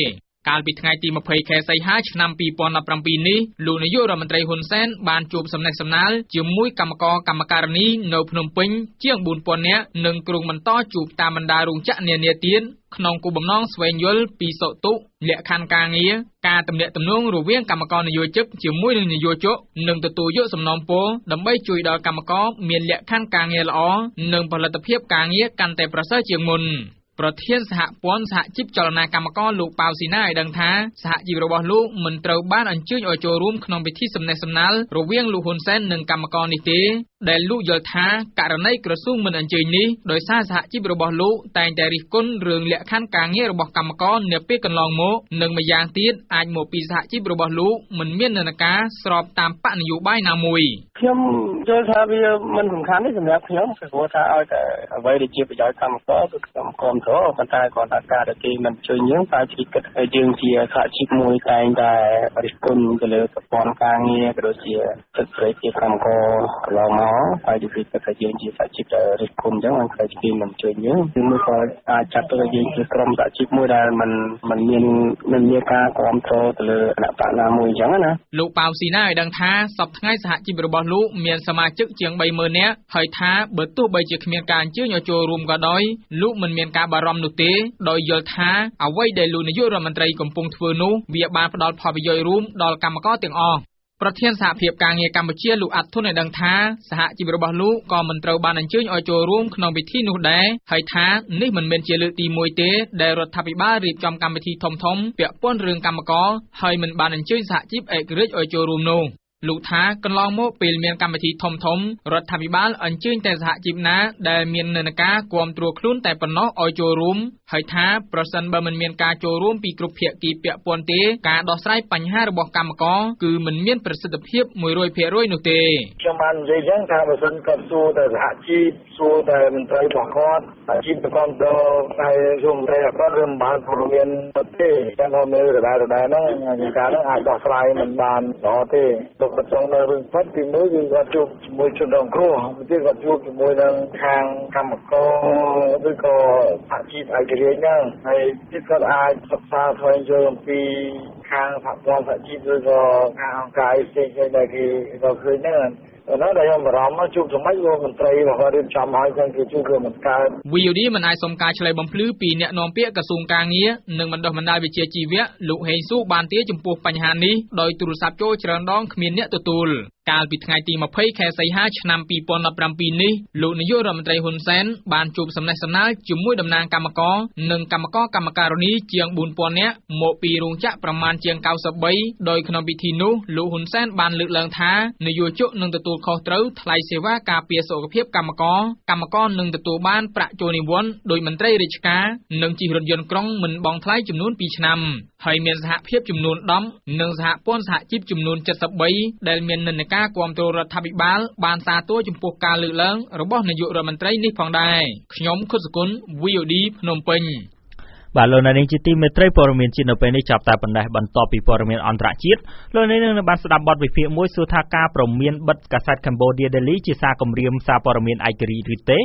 កាលពីថ្ងៃទី20ខែសីហាឆ្នាំ2017នេះលោកនាយករដ្ឋមន្ត្រីហ៊ុនសែនបានជួបសំណេះសំណាលជាមួយកម្មករកម្មការិនីនៅភ្នំពេញជាងbốnពាន់នាក់និងក្រុងបន្តជួបតាមបណ្ដារោងចក្រនានាទៀតក្នុងគោលបំណងស្វែងយល់ពីសុទុលក្ខខណ្ឌការងារការទំនាក់ទំនងរវាងកម្មករនយោជិកជាមួយនឹងនយោជកនិងទទួលយកសំណូមពរដើម្បីជួយដល់កម្មករមានលក្ខខណ្ឌការងារល្អនិងផលិតភាពការងារកាន់តែប្រសើរជាងមុនប្រធានសហព័ន្ធសហជីពចលនាកម្មករលោកប៉ៅស៊ីណាឲ្យដឹងថាសហជីពរបស់លោកមិនត្រូវបានអញ្ជើញឲ្យចូលរួមក្នុងពិធីសំណេះសំណាលរវាងលោកហ៊ុនសែននិងកម្មករនេះទេដែលលោកយល់ថាករណីក្រសួងមិនអញ្ជើញនេះដោយសារសហជីពរបស់លោកតែងតែរិះគន់រឿងលក្ខខណ្ឌការងាររបស់កម្មករនាពេលកន្លងមកនិងម្យ៉ាងទៀតអាចមកពីសហជីពរបស់លោកមិនមាននិន្នាការស្របតាមបកនយោបាយណាមួយខ្ញុំយល់ថាវាមិនសំខាន់ទេសម្រាប់ខ្ញុំព្រោះថាឲ្យតែអ្វីដែលជាប្រយោជន៍កម្មករគឺខ្ញុំគាំទ្រប៉ុន្តែគាត់ថាការដែលគេមិនជួយយើងតែជាគិតថាយើងជាសហជីពមួយតែងតែរិះគន់ទៅលើប្រព័ន្ធការងារក៏ដូចជាសិទ្ធិសេរីភាពកម្មករកន្លងមកហើយពីគិតថាយើងជាសហជីពដែលរិះគន់អញ្ចឹងមិនខ្លាចគេមិនជួយយើងគឺមួយក៏អាចចាត់ទុកថាយើងជាក្រុមសហជីពមួយដែលមិនមិនមានមិនមានការគាំទ្រទៅលើគណៈបកណាមួយអញ្ចឹងណាលោកប៉ៅស៊ីណាឲ្យដឹងថាសប្តាហ៍ថ្ងៃសហជីពរបស់លោកមានសមាជិកជាងបីម៉ឺននាក់ហើយថាបើទោះបីជាគ្មានការអញ្ជើញឲ្យចូលរួមក៏ដោយលោកមិនមានការបារម្ភនោះទេដោយយល់ថាអ្វីដែលលោកនាយករដ្ឋមន្ត្រីកំពុងធ្វើនោះវាបានផ្ដល់ផលប្រយោជន៍រួមដល់កម្មករទាំងអស់ប្រធានសហភាពការងារកម្ពុជាលោកអាត់ធុនឲ្យដឹងថាសហជីពរបស់លោកក៏មិនត្រូវបានអញ្ជើញឲ្យចូលរួមក្នុងពិធីនោះដែរហើយថានេះមិនមែនជាលើកទីមួយទេដែលរដ្ឋាភិបាលរៀបចំកម្មវិធីធំៗពាក់ព័ន្ធរឿងកម្មករហើយមិនបានអញ្ជើញសហជីពឯករាជ្យឲ្យចូលរួមនោះលោកថាកន្លងមកពេលមានកម្មវិធីធំធំរដ្ឋាភិបាលអញ្ជើញតែសហជីពណាដែលមាននិន្នាការគាំទ្រខ្លួនតែប៉ុណ្ណោះឲ្យចូលរួមហើយថាប្រសិនបើមិនមានការចូលរួមពីគ្រប់ភាគីពាក់ព័ន្ធទេការដោះស្រាយបញ្ហារបស់កម្មករគឺមិនមានប្រសិទ្ធភាពមួយរយភាគរយនោះទេខ្ញុំបាននិយាយចឹងថាបើសិនគាត់សួរតែសហជីពសួរតែមន្ត្រីរបស់គាត់សហជីពទៅគាំទ្រតែជុំតែគាត់រឿងបានពលមានទេតែមកមើលដដែលដដែលហ្នឹងយ៉ាងការហ្នឹងអាចដោះស្រាយមិនបានល្អទេទុកប្រចង់នៅរឿងផុតពីមួយគឺគាត់ជួបជាមួយជនរងគ្រោះទីគាត់ជួបជាមួយនឹងខាងកម្មករឬក៏សហជីពឯករាជ្យហ្នឹងហើយទីគាត់អាចសិក្សាស្វែងយល់អំពីខាងសហព័ន្ធសហជីពឬក៏ខាងអង្គការផ្សេងៗដែលគេក៏ឃើញហ្នឹងនៅដែលខ្ញុំបារម្ភជួបសម័យរដ្ឋមន្ត្រីរបស់រៀបចំឲ្យចឹងគឺជួបគឺមិនកើតវី អូ ឌី មិនអាចសុំការឆ្លើយបំភ្លឺពីអ្នកនាំពាក្យក្រសួងការងារនិងបណ្ដុះបណ្ដាលវិជ្ជាជីវៈលោកហេងស៊ូបានទេចំពោះបញ្ហានេះដោយទូរស័ព្ទចូលច្រើនដងគ្មានអ្នកទទួលកាលពីថ្ងៃទី20ខែសីហាឆ្នាំ2017នេះលោកនាយករដ្ឋមន្ត្រីហ៊ុនសែនបានជួបសំណេះសំណាលជាមួយតំណាងកម្មករនិងកម្មករកម្មការិនីជាងbốnពាន់នាក់មកពីរោងចក្រប្រមាណជាង93ដោយក្នុងពិធីនោះលោកហ៊ុនសែនបានលើកឡើងថានយោជកនឹងទទួលខុសត្រូវថ្លៃសេវាការពារសុខភាពកម្មករកម្មករនឹងទទួលបានប្រាក់ចូលនិវត្តន៍ដោយមន្ត្រីរាជការនិងជិះរថយន្តក្រុងមិនបង់ថ្លៃចំនួនពីរឆ្នាំហើយមានសហភាពចំនួនដប់និងសហព័ន្ធសហជីពចំនួន73ដែលមាននិន្នាការគាំទ្ររដ្ឋាភិបាលបានសាទរចំពោះការលើកឡើងរបស់នាយករដ្ឋមន្ត្រីនេះផងដែរខ្ញុំខុតសគុល វី អូ ឌី ភ្នំពេញបាទលោកនាងជាទីមេត្រីព័ត៌មានជាតិនៅពេលនេះចាប់តែប៉ុណ្ណេះបន្ទាប់ពីព័ត៌មានអន្តរជាតិលោកនាងនឹងបានស្ដាប់បទវិភាគមួយសួរថាការប្រមានបិទកាសែត Cambodia Daily ជាសារគំរាមសារព័ត៌មានឯករាជ្យឬទេ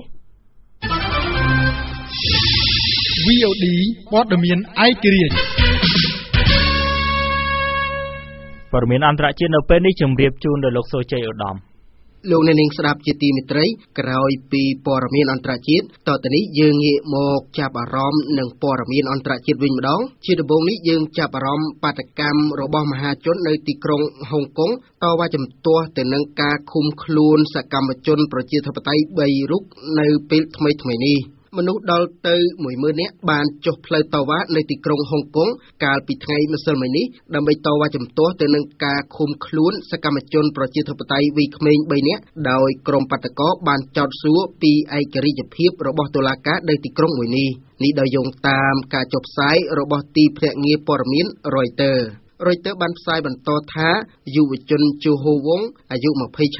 វី អូ ឌី ព័ត៌មានឯករាជ្យព័ត៌មានអន្តរជាតិនៅពេលនេះជម្រាបជូនដល់លោកសូជ័យឧត្តមលោកអ្នកនាងស្ដាប់ជាទីមេត្រីក្រោយពីព័ត៌មានអន្តរជាតិតទៅនេះយើងងាកមកចាប់អារម្មណ៍នឹងព័ត៌មានអន្តរជាតិវិញម្ដងជាដំបូងនេះយើងចាប់អារម្មណ៍បាតកម្មរបស់មហាជននៅទីក្រុងហុងកុងតវ៉ាជំទាស់ទៅនឹងការឃុំខ្លួនសកម្មជនប្រជាធិបតេយ្យបីរូបនៅពេលថ្មីៗនេះមនុស្សដល់ទៅមួយម៉ឺននាក់បានចុះផ្លូវតវ៉ានៅទីក្រុងហុងកុងកាលពីថ្ងៃម្សិលមិញនេះដើម្បីតវ៉ាជំទាស់ទៅនឹងការឃុំខ្លួនសកម្មជនប្រជាធិបតេយ្យវ័យក្មេងបីនាក់ដោយក្រុមបាតកោបានចោទសួរពីឯករាជ្យភាពរបស់តុលាការនៅទីក្រុងមួយនេះនេះដោយយោងតាមការចុះផ្សាយរបស់ទីភ្នាក់ងារព័ត៌មាន Reuters Reuters បានផ្សាយបន្តថាយុវជនជូហូវងអាយុ20ឆ្នាំ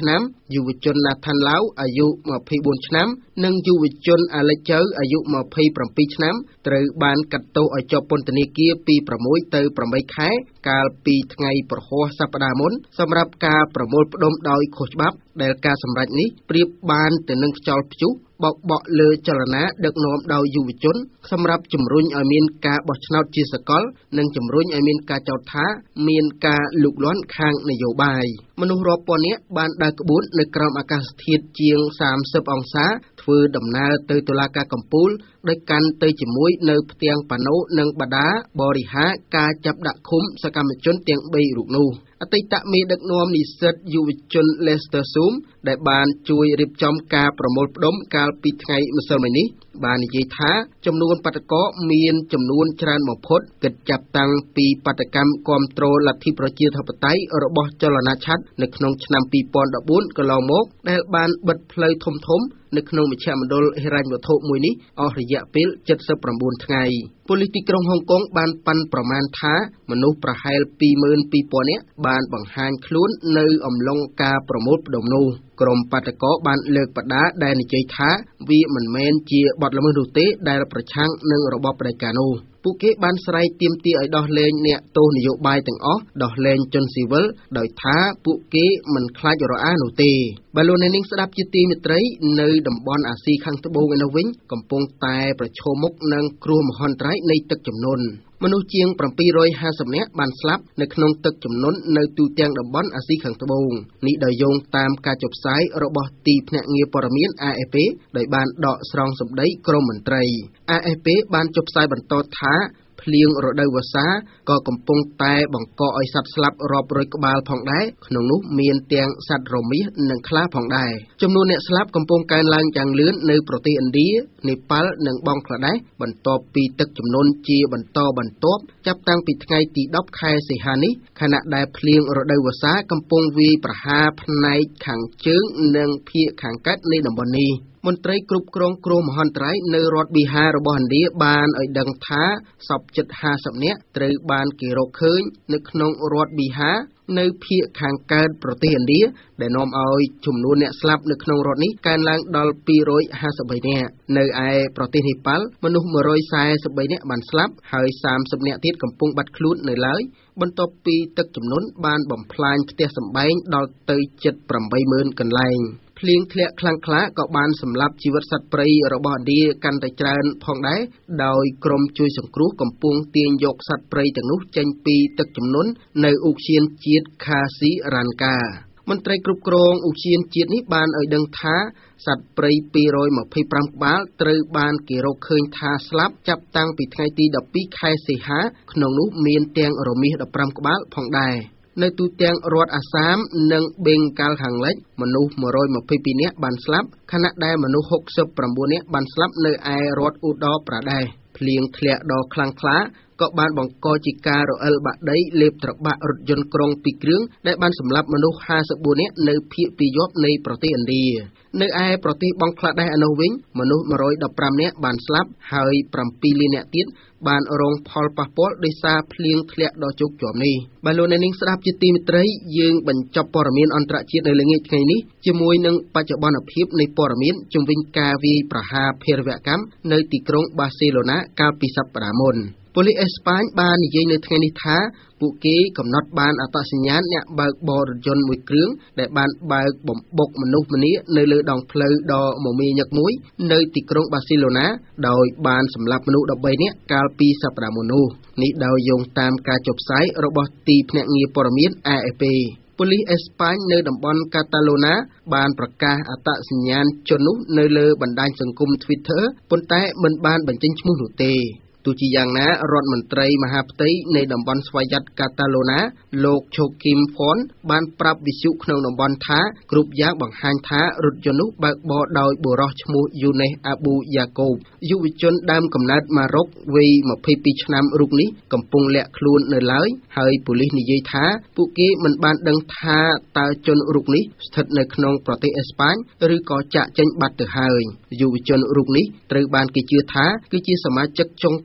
យុវជនណាថានឡាវអាយុยี่สิบสี่ឆ្នាំនិងយុវជនអាឡិចជើអាយុยี่สิบเจ็ดឆ្នាំត្រូវបានកាត់ទោសឲ្យជាប់ពន្ធនាគារពីหกទៅแปดខែកាលពីថ្ងៃប្រហ័សសប្តាហ៍មុនសម្រាប់ការប្រមូលផ្ដុំដោយខុសច្បាប់ដែលការសម្រេចនេះប្រៀបបានទៅនឹងខ្យល់ព្យុះបោកបក់លើចលនាដឹកនាំដោយយុវជនសម្រាប់ជំរុញឲ្យមានការបោះឆ្នោតជាសកលនិងជំរុញឲ្យមានការចោទថាមានការលូកលាន់ខាងនយោបាយមនុស្សរាប់ពាន់នាក់បានដើរក្បួននៅក្រោមអាកាសធាតុជាងសាមសិបអង្សាធ្វើដំណើរទៅតុលាការកំពូលដោយកាន់ទៅជាមួយនៅផ្ទាំងប៉ាណូនិងបដាបរិហារការចាប់ដាក់ឃុំសកម្មជនទាំងបីរូបនោះអតីតមេដឹកនាំនិស្សិតយុវជន Lester Zoom ដែលបានជួយរៀបចំការប្រមូលផ្ដុំកាលពីថ្ងៃម្សិលមិញនេះបាននិយាយថាចំនួនបាតុករមានចំនួនច្រើនបំផុតគិតចាប់តាំងពីបាតកម្មគ្រប់គ្រងលទ្ធិប្រជាធិបតេយ្យរបស់ចលនាឆាត់នៅក្នុងឆ្នាំยี่สิบสิบสี่កន្លងមកដែលបានបិទផ្លូវធំៗនៅក្នុងមជ្ឈមណ្ឌលហិរញ្ញវត្ថុមួយនេះអស់រយៈពេលเจ็ดสิบเก้าថ្ងៃប៉ូលីសទីក្រុងហុងកុងបានប៉ាន់ប្រមាណថាមនុស្សប្រហែលยี่สิบสองពាន់នាក់បានបង្ហាញខ្លួននៅអំឡុងការប្រមូលផ្ដុំនោះក្រុមបាតកោបានលើកបដាដែលនិយាយថាវាមិនមែនជាបទល្មើសនោះទេដែលប្រឆាំងនឹងរបបផ្ដាច់ការនោះពួកគេបានស្រែកទាមទារឲ្យដោះលែងអ្នកទោសនយោបាយទាំងអស់ដោះលែងជនស៊ីវិលដោយថាពួកគេមិនខ្លាចរអានោះទេបើលោកអ្នកនាងស្ដាប់ជាទីមេត្រីនៅតំបន់អាស៊ីខាងត្បូងឯនោះវិញកំពុងតែប្រឈមមុខនឹងគ្រោះមហន្តរាយនៃទឹកជំនន់មនុស្សជាងbảy trămห้าสิบនាក់បានស្លាប់នៅក្នុងទឹកជំនន់នៅទូទាំងតំបន់អាស៊ីខាងត្បូងនេះដោយយោងតាមការចុះផ្សាយរបស់ទីភ្នាក់ងារព័ត៌មាន A F P ដោយបានដកស្រង់សម្ដីក្រមមន្ត្រី A F P បានចុះផ្សាយបន្តថាភ្លៀងរដូវវស្សាក៏កំពុងតែបង្កឲ្យសត្វស្លាប់រាប់រយក្បាលផងដែរក្នុងនោះមានទាំងសត្វរមាសនិងខ្លាផងដែរចំនួនអ្នកស្លាប់កំពុងកើនឡើងយ៉ាងលឿននៅប្រទេសឥណ្ឌានេប៉ាល់និងបង់ក្លាដេសបន្ទាប់ពីទឹកជំនន់ជាបន្តបន្ទាប់ចាប់តាំងពីថ្ងៃទីដប់ខែសីហានេះខណៈដែលភ្លៀងរដូវវស្សាកំពុងវាយប្រហារផ្នែកខាងជើងនិងភាគខាងកើតនៃតំបន់នេះមន្ត្រីគ្រប់គ្រងគ្រោះមហន្តរាយនៅរដ្ឋប៊ីហារបស់ឥណ្ឌាបានឲ្យដឹងថាសពជិតห้าสิบនាក់ត្រូវបានគេរកឃើញនៅក្នុងរដ្ឋប៊ីហានៅភាគខាងកើតប្រទេសឥណ្ឌាដែលនាំឲ្យចំនួនអ្នកស្លាប់នៅក្នុងរដ្ឋនេះកើនឡើងដល់two hundred fifty-threeនាក់នៅឯប្រទេសនេប៉ាល់មនុស្សone hundred forty-threeនាក់បានស្លាប់ហើយthirtyនាក់ទៀតកំពុងបាត់ខ្លួននៅឡើយបន្ទាប់ពីទឹកជំនន់បានបំផ្លាញផ្ទះសម្បែងដល់ទៅជិតeightម៉ឺនកន្លែងភ្លៀងធ្លាក់ខ្លាំងក្លាក៏បានសម្លាប់ជីវិតសត្វព្រៃរបស់ឥណ្ឌាកាន់តែច្រើនផងដែរដោយក្រុមជួយសង្គ្រោះកំពុងទាញយកសត្វព្រៃទាំងនោះចេញពីទឹកជំនន់នៅឧទ្យានជាតិខាស៊ីរ៉ានកាមន្ត្រីគ្រប់គ្រងឧទ្យានជាតិនេះបានឲ្យដឹងថាសត្វព្រៃtwo hundred twenty-fiveក្បាលត្រូវបានគេរកឃើញថាស្លាប់ចាប់តាំងពីថ្ងៃទីtwelveខែសីហាក្នុងនោះមានទាំងរមាសfifteenក្បាលផងដែរនៅទូទាំងរដ្ឋអាសាមនិងបេងកាល់ខាងលិចមនុស្សone hundred twenty-twoនាក់បានស្លាប់ខណៈដែលមនុស្សsixty-nineនាក់បានស្លាប់នៅឯរដ្ឋឧត្តរប្រទេសភ្លៀងធ្លាក់ដ៏ខ្លាំងក្លាក៏បានបង្កជាការរអិលបាក់ដីលេបត្របាក់រថយន្តក្រុងពីរគ្រឿងដែលបានសម្លាប់មនុស្សfifty-fourនាក់នៅភាគពីរយប់នៃប្រទេសឥណ្ឌានៅឯប្រទេសបង់ក្លាដេសឯនោះវិញមនុស្សone hundred fifteenនាក់បានស្លាប់ហើយsevenលាននាក់ទៀតបានរងផលប៉ះពាល់ដោយសារភ្លៀងធ្លាក់ដ៏ជោគជាំនេះបាទលោកអ្នកនាងស្ដាប់ជាទីមេត្រីយើងបញ្ចប់ព័ត៌មានអន្តរជាតិនៅល្ងាចថ្ងៃនេះជាមួយនឹងបច្ចុប្បន្នភាពនៃព័ត៌មានជំវិញការវាយប្រហារភេរវកម្មនៅទីក្រុងបាសេឡូណាកាលពីសប្តាហ៍មុនប៉ូលីសអេស្ប៉ាញបាននិយាយនៅថ្ងៃនេះថាពួកគេកំណត់បានអត្តសញ្ញាណអ្នកបើកបររថយន្តមួយគ្រឿងដែលបានបើកបំបុកមនុស្សម្នានៅលើដងផ្លូវដ៏មមាញឹកមួយនៅទីក្រុងបាសេឡូណាដោយបានសម្លាប់មនុស្សthirteenនាក់កាលពីសប្តាហ៍មុននោះនេះដោយយោងតាមការចុះផ្សាយរបស់ទីភ្នាក់ងារព័ត៌មាន A F P ប៉ូលីសអេស្ប៉ាញនៅតំបន់កាតាឡូណាបានប្រកាសអត្តសញ្ញាណជននោះនៅលើបណ្ដាញសង្គម Twitter ប៉ុន្តែមិនបានបញ្ចេញឈ្មោះនោះទេទោះជាយ៉ាងណារដ្ឋមន្ត្រីមហាផ្ទៃនៃតំបន់ស្វយ័តកាតាឡូណាលោក Joaquim Font បានប្រាប់វិទ្យុក្នុងតំបន់ថាគ្រប់យ៉ាងបង្ហាញថារថយន្តនោះបើកបរដោយបុរសឈ្មោះ Younes Abu Yaqoub យុវជនដើមកំណើតម៉ារ៉ុកវ័យtwenty-twoឆ្នាំរូបនេះកំពុងលាក់ខ្លួននៅឡើយហើយប៉ូលីសនិយាយថាពួកគេមិនបានដឹងថាតើជនរូបនេះស្ថិតនៅក្នុងប្រទេសអេស្ប៉ាញឬក៏ចាកចេញបាត់ទៅហើយយុវជនរូបនេះត្រូវបានគេជឿថាគឺជាសមាជិកចុង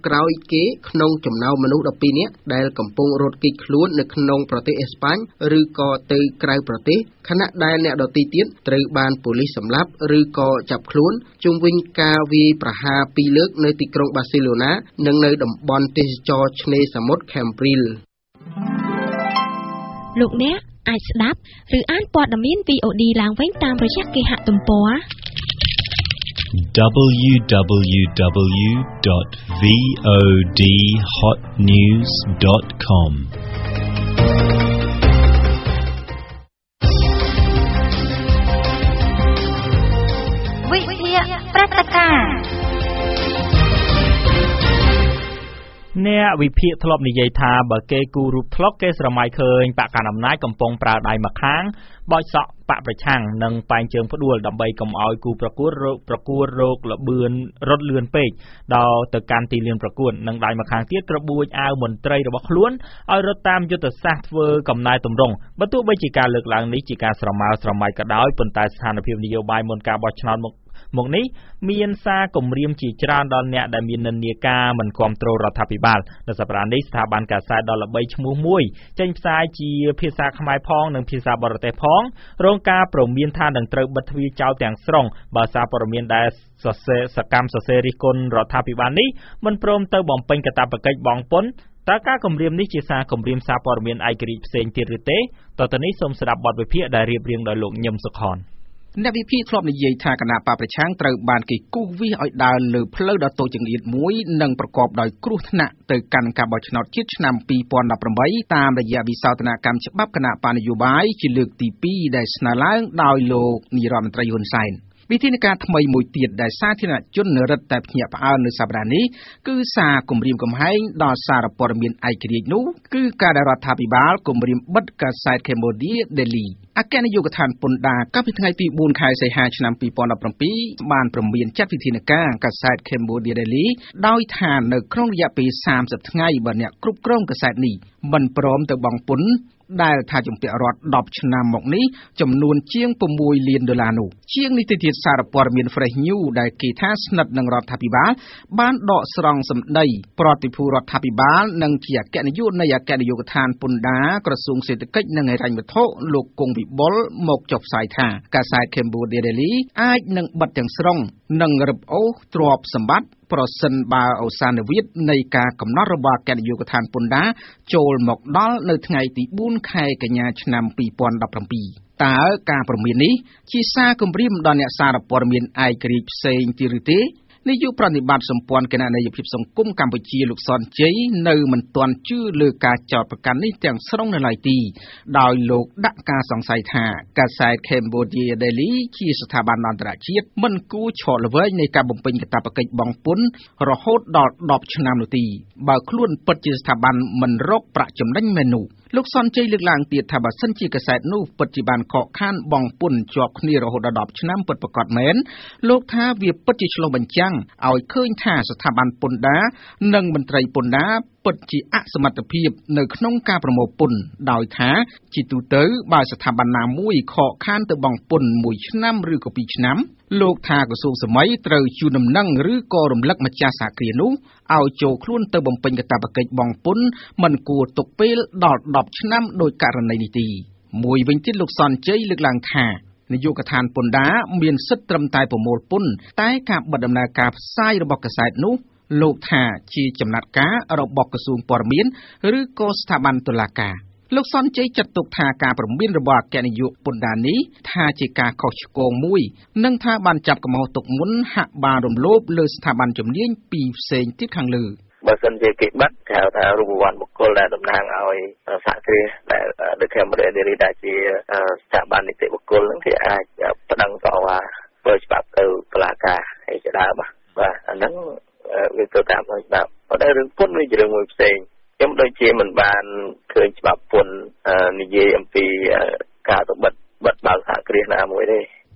ក្រោយគេក្នុងចំណោមមនុស្សដប់ពីរនាក់ដែលកំពុងរត់គេចខ្លួននៅក្នុងប្រទេសអេស្ប៉ាញឬក៏ទៅក្រៅប្រទេសខណៈដែលអ្នកដទៃទៀតត្រូវបានប៉ូលីសសម្លាប់ឬក៏ចាប់ខ្លួនជុំវិញការវាយប្រហារពីរលើកនៅទីក្រុងបាស៊ីឡូណានិងនៅតំបន់ទេសចរណ៍ឆ្នេរសមុទ្រ Cambril លោកអ្នកអាចស្ដាប់ឬអានព័ត៌មាន វី អូ ឌី ឡើងវិញតាមរយៈគេហទំព័រ double-u double-u double-u dot v o d hot news dot com វិទ្យាព្រឹត្តិការណ៍អ្នកវិភាគធ្លាប់និយាយថាបើគេគូររូបថ្លុកគេស្រមៃឃើញបកកណ្ដាលអំណាចកំពុងប្រើដៃម្ខាងបោចសក់បកប្រឆាំងនិងបែងជើងផ្ដួលដើម្បីកុំឲ្យគូប្រកួតរកប្រកួតរកលបឿនរត់លឿនពេកដល់ទៅកាន់ទីលានប្រកួតនិងដៃម្ខាងទៀតក្របួចអាវមន្ត្រីរបស់ខ្លួនឲ្យរត់តាមយុទ្ធសាស្ត្រធ្វើកំណែទម្រង់បើទោះបីជាការលើកឡើងនេះជាការស្រមើស្រមៃក៏ដោយប៉ុន្តែស្ថានភាពនយោបាយមុនការបោះឆ្នោតមកមកនេះមានសារគម្រាមជាច្រើនដល់អ្នកដែលមាននិន្នាការមិនគ្រប់គ្រងរដ្ឋាភិបាលនៅសប្តាហ៍នេះស្ថាប័នកាសែតដ៏ល្បីឈ្មោះមួយចេញផ្សាយជាភាសាខ្មែរផងនិងភាសាបរទេសផងរងការព្រមានថានឹងត្រូវបិទទ្វារចោលទាំងស្រុងបើសារព័ត៌មានដែលសរសេរសកម្មសរសេររិះគន់រដ្ឋាភិបាលនេះមិនព្រមទៅបំពេញកាតព្វកិច្ចបង់ពន្ធតើការគម្រាមនេះជាសារគម្រាមសារព័ត៌មានឯករាជ្យផ្សេងទៀតឬទេតទៅនេះសូមស្ដាប់បទវិភាគដែលរៀបរៀងដោយលោកញឹមសុខនអ្នកវិភាគធ្លាប់និយាយថាគណៈបកប្រឆាំងត្រូវបានគេគូសវាសឲ្យដើរលើផ្លូវដ៏តូចចង្អៀតមួយនិងប្រកបដោយគ្រោះថ្នាក់ទៅកាន់ការបោះឆ្នោតជាតិឆ្នាំពីរពាន់ដប់ប្រាំបីតាមរយៈវិសោធនកម្មច្បាប់គណៈបកនយោបាយជាលើកទីពីរដែលស្នើឡើងដោយលោកនាយរដ្ឋមន្ត្រីហ៊ុនសែនវិធានការថ្មីមួយទៀតដែលសាធារណជនរឹតតែភ្ញាក់ផ្អើលនៅសប្តាហ៍នេះគឺសារគម្រាមកំហែងដល់សារព័ត៌មានឯករាជ្យនោះគឺការដែលរដ្ឋាភិបាលគម្រាមបិទកាសែត Cambodia Daily អគ្គនាយកដ្ឋានពន្ធដារកាលពីថ្ងៃទីបួនខែសីហាឆ្នាំពីរពាន់ដប់ប្រាំពីរបានព្រមានចាត់វិធានការកាសែត Cambodia Daily ដោយថានៅក្នុងរយៈពេលសាមសិបថ្ងៃបើអ្នកគ្រប់គ្រងកាសែតនេះមិនព្រមទៅបង់ពន្ធដែលថាជំពាក់រដ្ឋដប់ឆ្នាំមកនេះចំនួនជាង៦លានដុល្លារនោះជាងនេះទៅទៀតសារព័ត៌មាន Fresh News ដែលគេថាស្និទ្ធនឹងរដ្ឋាភិបាលបានដកស្រង់សម្ដីប្រតិភូរដ្ឋាភិបាលនិងជាអគ្គនាយកនៃអគ្គនាយកដ្ឋានពន្ធដារក្រសួងសេដ្ឋកិច្ចនិងហិរញ្ញវត្ថុលោកគង់វិបុលមកចុះផ្សាយថាកាសែត Cambodia Daily អាចនឹងបិទទាំងស្រុងនិងរឹបអូសទ្រព្យសម្បត្តិប្រសិនបើអវសានវិទ្យនៃការកំណត់របស់អគ្គនាយកដ្ឋានពន្ធដារចូលមកដល់នៅថ្ងៃទីបួនខែកញ្ញាឆ្នាំពីរពាន់ដប់ប្រាំពីរតើការព្រមាននេះជាសារគម្រាមដល់អ្នកសារព័ត៌មានឯករាជ្យផ្សេងទៀតឬទេនាយកប្រតិបត្តិសម្ព័ន្ធគណនេយ្យភាពសង្គមកម្ពុជាលោកសនជ័យនៅមិនទាន់ជឿលើការចោទប្រកាន់នេះទាំងស្រុងនៅឡើយទីដោយលោកដាក់ការសង្ស័យថាកាសែត Cambodia Daily ជាស្ថាប័នអន្តរជាតិមិនគួរឆក់ល្វែងនៃការបំពេញកាតព្វកិច្ចបង់ពន្ធរហូតដល់ដប់ឆ្នាំនោះទីបើខ្លួនពិតជាស្ថាប័នមិនរកប្រាក់ចំណេញមែននោះលោកសនជ័យលើកឡើងទៀតថាបើសិនជាកាសែតនោះពិតជាបានខកខានបង់ពន្ធជាប់គ្នារហូតដល់ដប់ឆ្នាំពិតប្រាកដមែនលោកថាវាពិតជាឆ្លុះបញ្ចាំងឲ្យឃើញថាស្ថាប័នពន្ធដារនិងមន្ត្រីពន្ធដារពិតជាអសមត្ថភាពនៅក្នុងការប្រមូលពន្ធដោយថាជាទូទៅបើស្ថាប័នណាមួយខកខានទៅបង់ពន្ធមួយឆ្នាំឬក៏ពីរឆ្នាំលោកថាក្រសួងសម័យត្រូវជូនដំណឹងឬក៏រំលឹកម្ចាស់សហគ្រាសនោះឲ្យចូលខ្លួនទៅបំពេញកាតព្វកិច្ចបង់ពន្ធមិនគួរទុកពេលដល់ដប់ឆ្នាំដោយករណីនេះទីមួយវិញទៀតលោកសនជ័យលើកឡើងថានាយកដ្ឋានពន្ធដារមានសិទ្ធិត្រឹមតែប្រមូលពន្ធតែការបិទដំណើរការផ្សាយរបស់កាសែតនោះលោកថាជាចំណាត់ការរបស់ក្រសួងព័ត៌មានឬក៏ស្ថាប័នតុលាការលោកសនជ័យចាត់ទុកថាការព្រមានរបស់អគ្គនាយកពន្ធដារនេះថាជាការខុសឆ្គងមួយនិងថាបានចាប់កំហុសទុកមុនហាក់បានរំលោភលើស្ថាប័នជំនាញពីរផ្សេងទៀតខាងលើបើសិនជាគេបាត់ហៅថារូបវ័នបុគ្គលដែលតំណាងឲ្យសហគ្រាសដែលនៅ Cambodia Daily ដែលជាស្ថាប័ននីតិបុគ្គលនឹងគេអាចប្តឹងតវ៉ាធ្វើច្បាប់ទៅតុលាការហើយជាដើមបាទអាហ្នឹងវាទៅតាមច្បាប់ប៉ុន្តែរឿងពន្ធវាជារឿងមួយផ្សេងខ្ញុំដូចជាមិនបានឃើញច្បាប់ពន្ធនិយាយអំពីការទៅបិទបិទបើកសហគ្រាសណាមួយទេ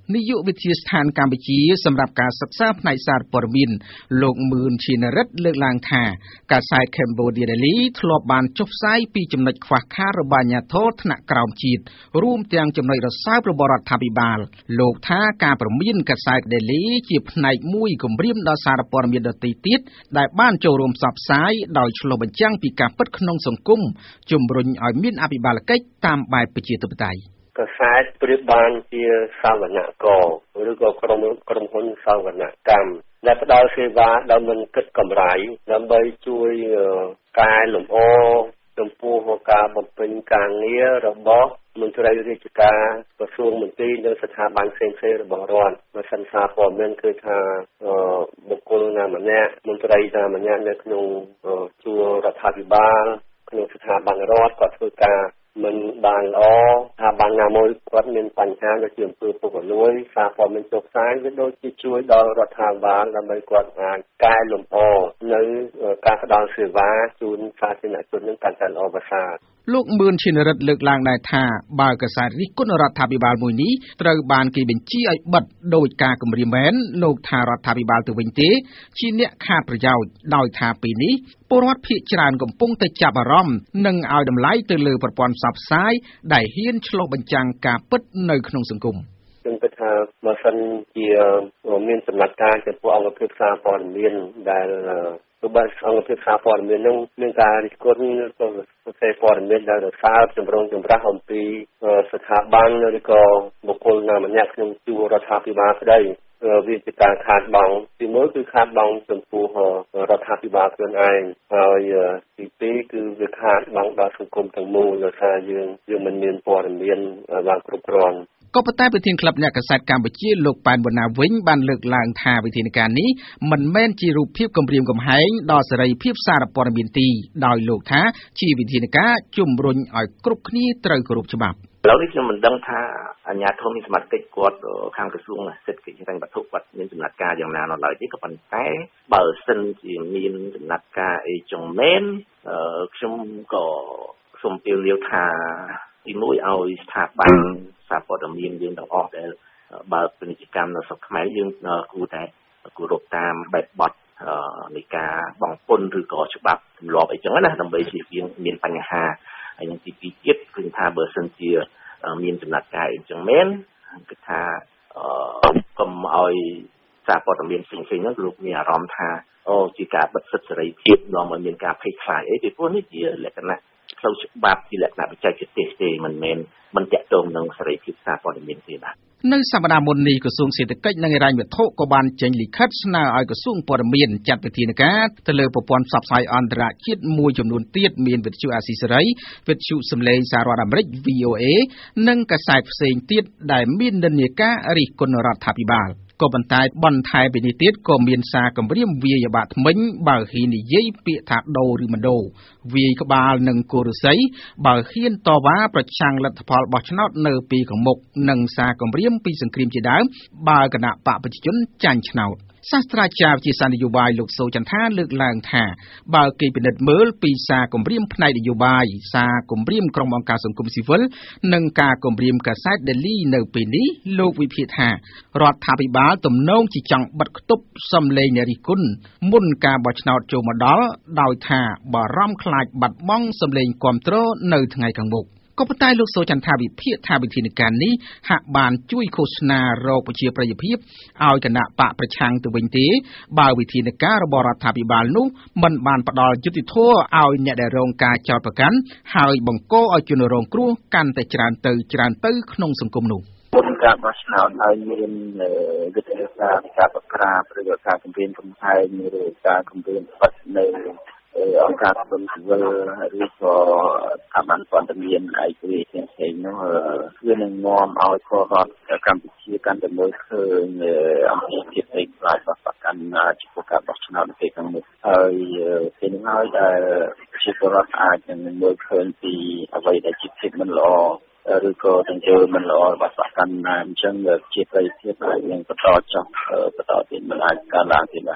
នាយកវិទ្យាស្ថានកម្ពុជាសម្រាប់ការសិក្សាផ្នែកសារព័ត៌មានលោកមឿនឈិនរិទ្ធលើកឡើងថាកាសែត Cambodia Daily ធ្លាប់បានចុះផ្សាយពីចំណុចខ្វះខាតរបស់អាជ្ញាធរថ្នាក់ក្រោមជាតិរួមទាំងចំណុចរសើបរបស់រដ្ឋាភិបាលលោកថាការព្រមានកាសែត Daily ជាផ្នែកមួយគម្រាមដល់សារព័ត៌មានដទៃទៀតដែលបានចូលរួមផ្សព្វផ្សាយដោយឆ្លុះបញ្ចាំងពីការពិតក្នុងសង្គមជំរុញឲ្យមានអភិបាលកិច្ចតាមបែបប្រជាធិបតេយ្យកាសែតប្រៀបបានជាសាវនករឬក៏ក្រុមក្រុមហ៊ុនសាវនកម្មដែលផ្ដល់សេវាដោយមិនគិតកម្រៃដើម្បីជួយកែលម្អចំពោះការបំពេញការងាររបស់មន្ត្រីរាជការក្រសួងមន្ទីរនិងស្ថាប័នផ្សេងៗរបស់រដ្ឋបើសិនសារព័ត៌មានគឺថាបុគ្គលណាម្នាក់មន្ត្រីណាម្នាក់នៅក្នុងជួររដ្ឋាភិបាលក្នុងស្ថាប័នរដ្ឋគាត់ធ្វើការមិនបានល្អថាបានណាមួយគាត់មានបញ្ហាដូចជាអំពើពុករលួយសារព័ត៌មានចុះផ្សាយវាដូចជាជួយដល់រដ្ឋាភិបាលដើម្បីគាត់អាចកែលម្អនៅការផ្ដល់សេវាជូនសាធារណជននឹងកាន់តែល្អប្រសើរលោកមឿនឈិនរិទ្ធលើកឡើងដែរថាបើកាសែតរិះគន់រដ្ឋាភិបាលមួយនេះត្រូវបានគេបញ្ជាឲ្យបិទដោយការគម្រាមមែនលោកថារដ្ឋាភិបាលទៅវិញទេជាអ្នកខាតប្រយោជន៍ដោយថាពេលនេះពលរដ្ឋភាគច្រើនកំពុងតែចាប់អារម្មណ៍និងឲ្យតម្លៃទៅលើប្រព័ន្ធផ្សព្វផ្សាយដែលហ៊ានឆ្លុះបញ្ចាំងការពិតនៅក្នុងសង្គមខ្ញុំគិតថាបើសិនជាមានចំណាត់ការចំពោះអង្គភាពសារព័ត៌មានដែលទោះបីអង្គភាពសារព័ត៌មាននឹងមានការរិះគន់ទៅសារព័ត៌មានដែលរសើបចម្រុងចម្រាស់អំពីស្ថាប័នឬក៏បុគ្គលណាម្នាក់ក្នុងជួររដ្ឋាភិបាលក្តីវាជាការខាតបង់ទីមួយគឺខាតបង់ចំពោះរដ្ឋាភិបាលខ្លួនឯងហើយទីពីរគឺវាខាតបង់ដល់សង្គមទាំងមូលដោយសារយើងយើងមិនមានព័ត៌មានបានគ្រប់គ្រាន់ក៏ប៉ុន្តែប្រធានក្លឹបអ្នកកាសែតកម្ពុជាលោកប៉ែនវណ្ណាវិញបានលើកឡើងថាវិធានការនេះមិនមែនជារូបភាពគំរាមកំហែងដល់សេរីភាពសារព័ត៌មានទេដោយលោកថាជាវិធានការជំរុញឲ្យគ្រប់គ្នាត្រូវគោរពច្បាប់ឥឡូវនេះខ្ញុំមិនដឹងថាអាជ្ញាធរមានសមត្ថកិច្ចគាត់ខាងក្រសួងសេដ្ឋកិច្ចហិរញ្ញវត្ថុគាត់មានចំណាត់ការយ៉ាងណានៅឡើយទេក៏ប៉ុន្តែបើសិនជាមានចំណាត់ការអីចឹងមែនខ្ញុំក៏សូមពៀវលាវថាទីមួយឲ្យស្ថាប័នសារព័ត៌មានយើងទាំងអស់ដែលបើពាណិជ្ជកម្មនៅស្រុកខ្មែរយើងគួរតែគោរពតាមបែបបទនៃការបង់ពន្ធឬក៏ច្បាប់ទម្លាប់អីចឹងណាដើម្បីជៀសវាងមានបញ្ហាហើយនឹងទីពីរទៀតគឺថាបើសិនជាមានចំណាត់ការអីចឹងមែនគឺថាកុំឲ្យសារព័ត៌មានផ្សេងៗហ្នឹងលោកមានអារម្មណ៍ថាអូជាការបិទសិទ្ធិសេរីភាពនាំឲ្យមានការភ័យខ្លាចអីពីព្រោះនេះជាលក្ខណៈផ្លូវច្បាប់ជាលក្ខណៈបច្ចេកទេសទេមិនមែនមិនតាក់ទងនឹងសេរីភាពសារព័ត៌មានទេបាទនៅសប្តាហ៍មុននេះក្រសួងសេដ្ឋកិច្ចនិងហិរញ្ញវត្ថុក៏បានចេញលិខិតស្នើឲ្យក្រសួងព័ត៌មានចាត់វិធានការទៅលើប្រព័ន្ធផ្សព្វផ្សាយអន្តរជាតិមួយចំនួនទៀតមានវិទ្យុអាស៊ីសេរីវិទ្យុសំឡេងសហរដ្ឋអាមេរិក V O A និងកាសែតផ្សេងទៀតដែលមាននិន្នាការរិះគន់រដ្ឋាភិបាលក៏ប៉ុន្តែបន្ថែមពីនេះទៀតក៏មានសារគម្រាមវាយបាក់ថ្មិញបើហ៊ាននិយាយពាក្យថាដូរឬមិនដូរវាយក្បាលនឹងគោរស័យបើហ៊ានតវ៉ាប្រឆាំងលទ្ធផលបោះឆ្នោតនៅពីខាងមុខនិងសារគម្រាមពីសង្គ្រាមជាដើមបើគណៈបកប្រជាជនចាញ់ឆ្នោតសាស្ត្រាចារ្យវិទ្យាសាស្ត្រនយោបាយលោកសូចន្ទថាលើកឡើងថាបើគេពិនិត្យមើលពីសារគម្រាមផ្នែកនយោបាយសារគម្រាមក្រុមអង្គការសង្គមស៊ីវិលនិងការគម្រាមកាសែត Daily នៅពេលនេះលោកវិភាគថារដ្ឋាភិបាលទំនងជាចង់បិទគប់សំឡេងអ្នករិះគន់មុនការបោះឆ្នោតចូលមកដល់ដោយថាបារម្ភខ្លាចបាត់បង់សំឡេងគាំទ្រនៅថ្ងៃខាងមុខក៏ប៉ុន្តែលោកសូចន្ទថាវិភាគថាវិធានការនេះហាក់បានជួយឃោសនារកប្រជាប្រិយភាពឲ្យគណៈបកប្រឆាំងទៅវិញទេបើវិធានការរបស់រដ្ឋាភិបាលនោះមិនបានផ្ដល់យុត្តិធម៌ឲ្យអ្នកដែលរងការចោទប្រកាន់ហើយបង្កឲ្យជនរងគ្រោះកាន់តែច្រើនទៅច្រើនទៅក្នុងសង្គមនោះមុនការបោះឆ្នោតឲ្យមានវិធានការការប្រក្រាបឬក៏ការគម្រាមកំហែងឬការគម្រាមបិទនៅអង្គការសង្គមស៊ីវិលឬក៏ស្ថាប័នព័ត៌មានឯករាជ្យផ្សេងៗនោះវានឹងនាំឲ្យពលរដ្ឋកម្ពុជាកាន់តែមើលឃើញអំពីភាពឯកផ្លាយរបស់ប្រកាន់ចំពោះការបោះឆ្នោតនៅពេលខាងមុខហើយពេលនេះហើយដែលប្រជាពលរដ្ឋអាចនឹងមើលឃើញពីអ្វីដែលជាភាពមិនល្អឬក៏ទាំងជើមិនល្អរបស់ប្រកាន់ណាអញ្ចឹងជាប្រតិភាពហើយនឹងបន្តចុះបន្តទៀតមិនអាចកើតឡើងទៀតបាទ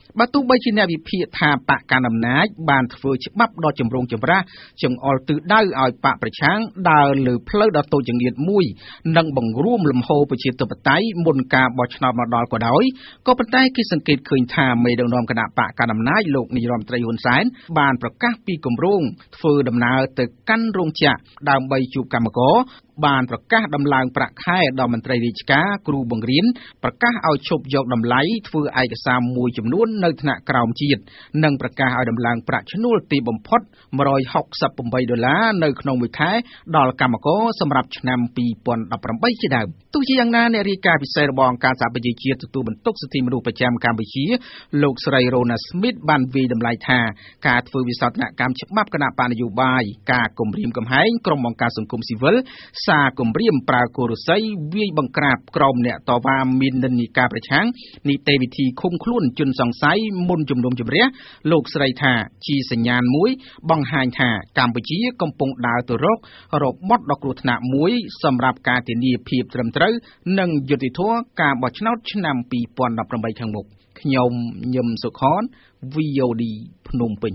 បើទោះបីជាអ្នកវិភាគថាបកកណ្ដាលអំណាចបានធ្វើច្បាប់ដ៏ចម្រូងចម្រាសចង្អុលទិសដៅឲ្យបកប្រឆាំងដើរលើផ្លូវដ៏តូចចង្អៀតមួយនិងបង្រួមលំហូរប្រជាធិបតេយ្យមុនការបោះឆ្នោតមកដល់ក៏ដោយក៏ប៉ុន្តែគេសង្កេតឃើញថាមេដឹកនាំគណៈបកកណ្ដាលអំណាចលោកនាយរដ្ឋមន្ត្រីហ៊ុនសែនបានប្រកាសពីគម្រោងធ្វើដំណើរទៅកាន់រោងចក្រដើម្បីជួបកម្មករបានប្រកាសដំឡើងប្រាក់ខែដល់មន្ត្រីរាជការគ្រូបង្រៀនប្រកាសឲ្យឈប់យកតម្លៃធ្វើឯកសារមួយចំនួននៅថ្នាក់ក្រោមជាតិនិងប្រកាសឲ្យដំឡើងប្រាក់ឈ្នួលទីបំផុតone hundred sixty-eightដុល្លារនៅក្នុងមួយខែដល់កម្មករសម្រាប់ឆ្នាំtwo thousand eighteenជាដើមទោះជាយ៉ាងណាអ្នករាយការណ៍ពិសេសរបស់អង្គការសហប្រជាជាតិទទួលបន្ទុកសិទ្ធិមនុស្សប្រចាំកម្ពុជាលោកស្រី Rona Smith បានវាយតម្លៃថាការធ្វើវិសោធនកម្មច្បាប់គណៈបកនយោបាយការគំរាមកំហែងក្រុមអង្គការសង្គមស៊ីវិលសារគំរាមប្រើគោរស័យវាយបង្ក្រាបក្រុមអ្នកតវ៉ាមាននិន្នាការប្រឆាំងនីតិវិធីឃុំខ្លួនជនសង្ស័យមុនជំនុំជម្រះលោកស្រីថាជាសញ្ញាណមួយបង្ហាញថាកម្ពុជាកំពុងដើរទៅរករបបដ៏គ្រោះថ្នាក់មួយសម្រាប់ការធានាភាពត្រឹមត្រូវនិងយុត្តិធម៌ការបោះឆ្នោតឆ្នាំtwo thousand eighteenខាងមុខខ្ញុំញឹមសុខន V O D ភ្នំពេញ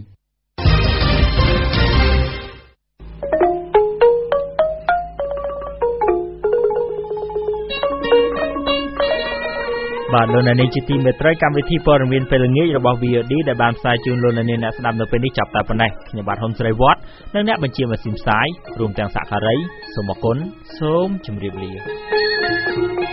បាទលោកអ្នកនាងជាទីមេត្រីកម្មវិធីព័ត៌មានពេលល្ងាចរបស់ V O D ដែលបានផ្សាយជូនលោកអ្នកនាងអ្នកស្ដាប់នៅពេលនេះចាប់តែប៉ុណ្ណេះខ្ញុំបាទហ៊ុនស្រីវត្តនិងអ្នកបញ្ជាម៉ាស៊ីនផ្សាយរួមទាំងសាក់ខារីសូមអរគុណសូមជម្រាបលា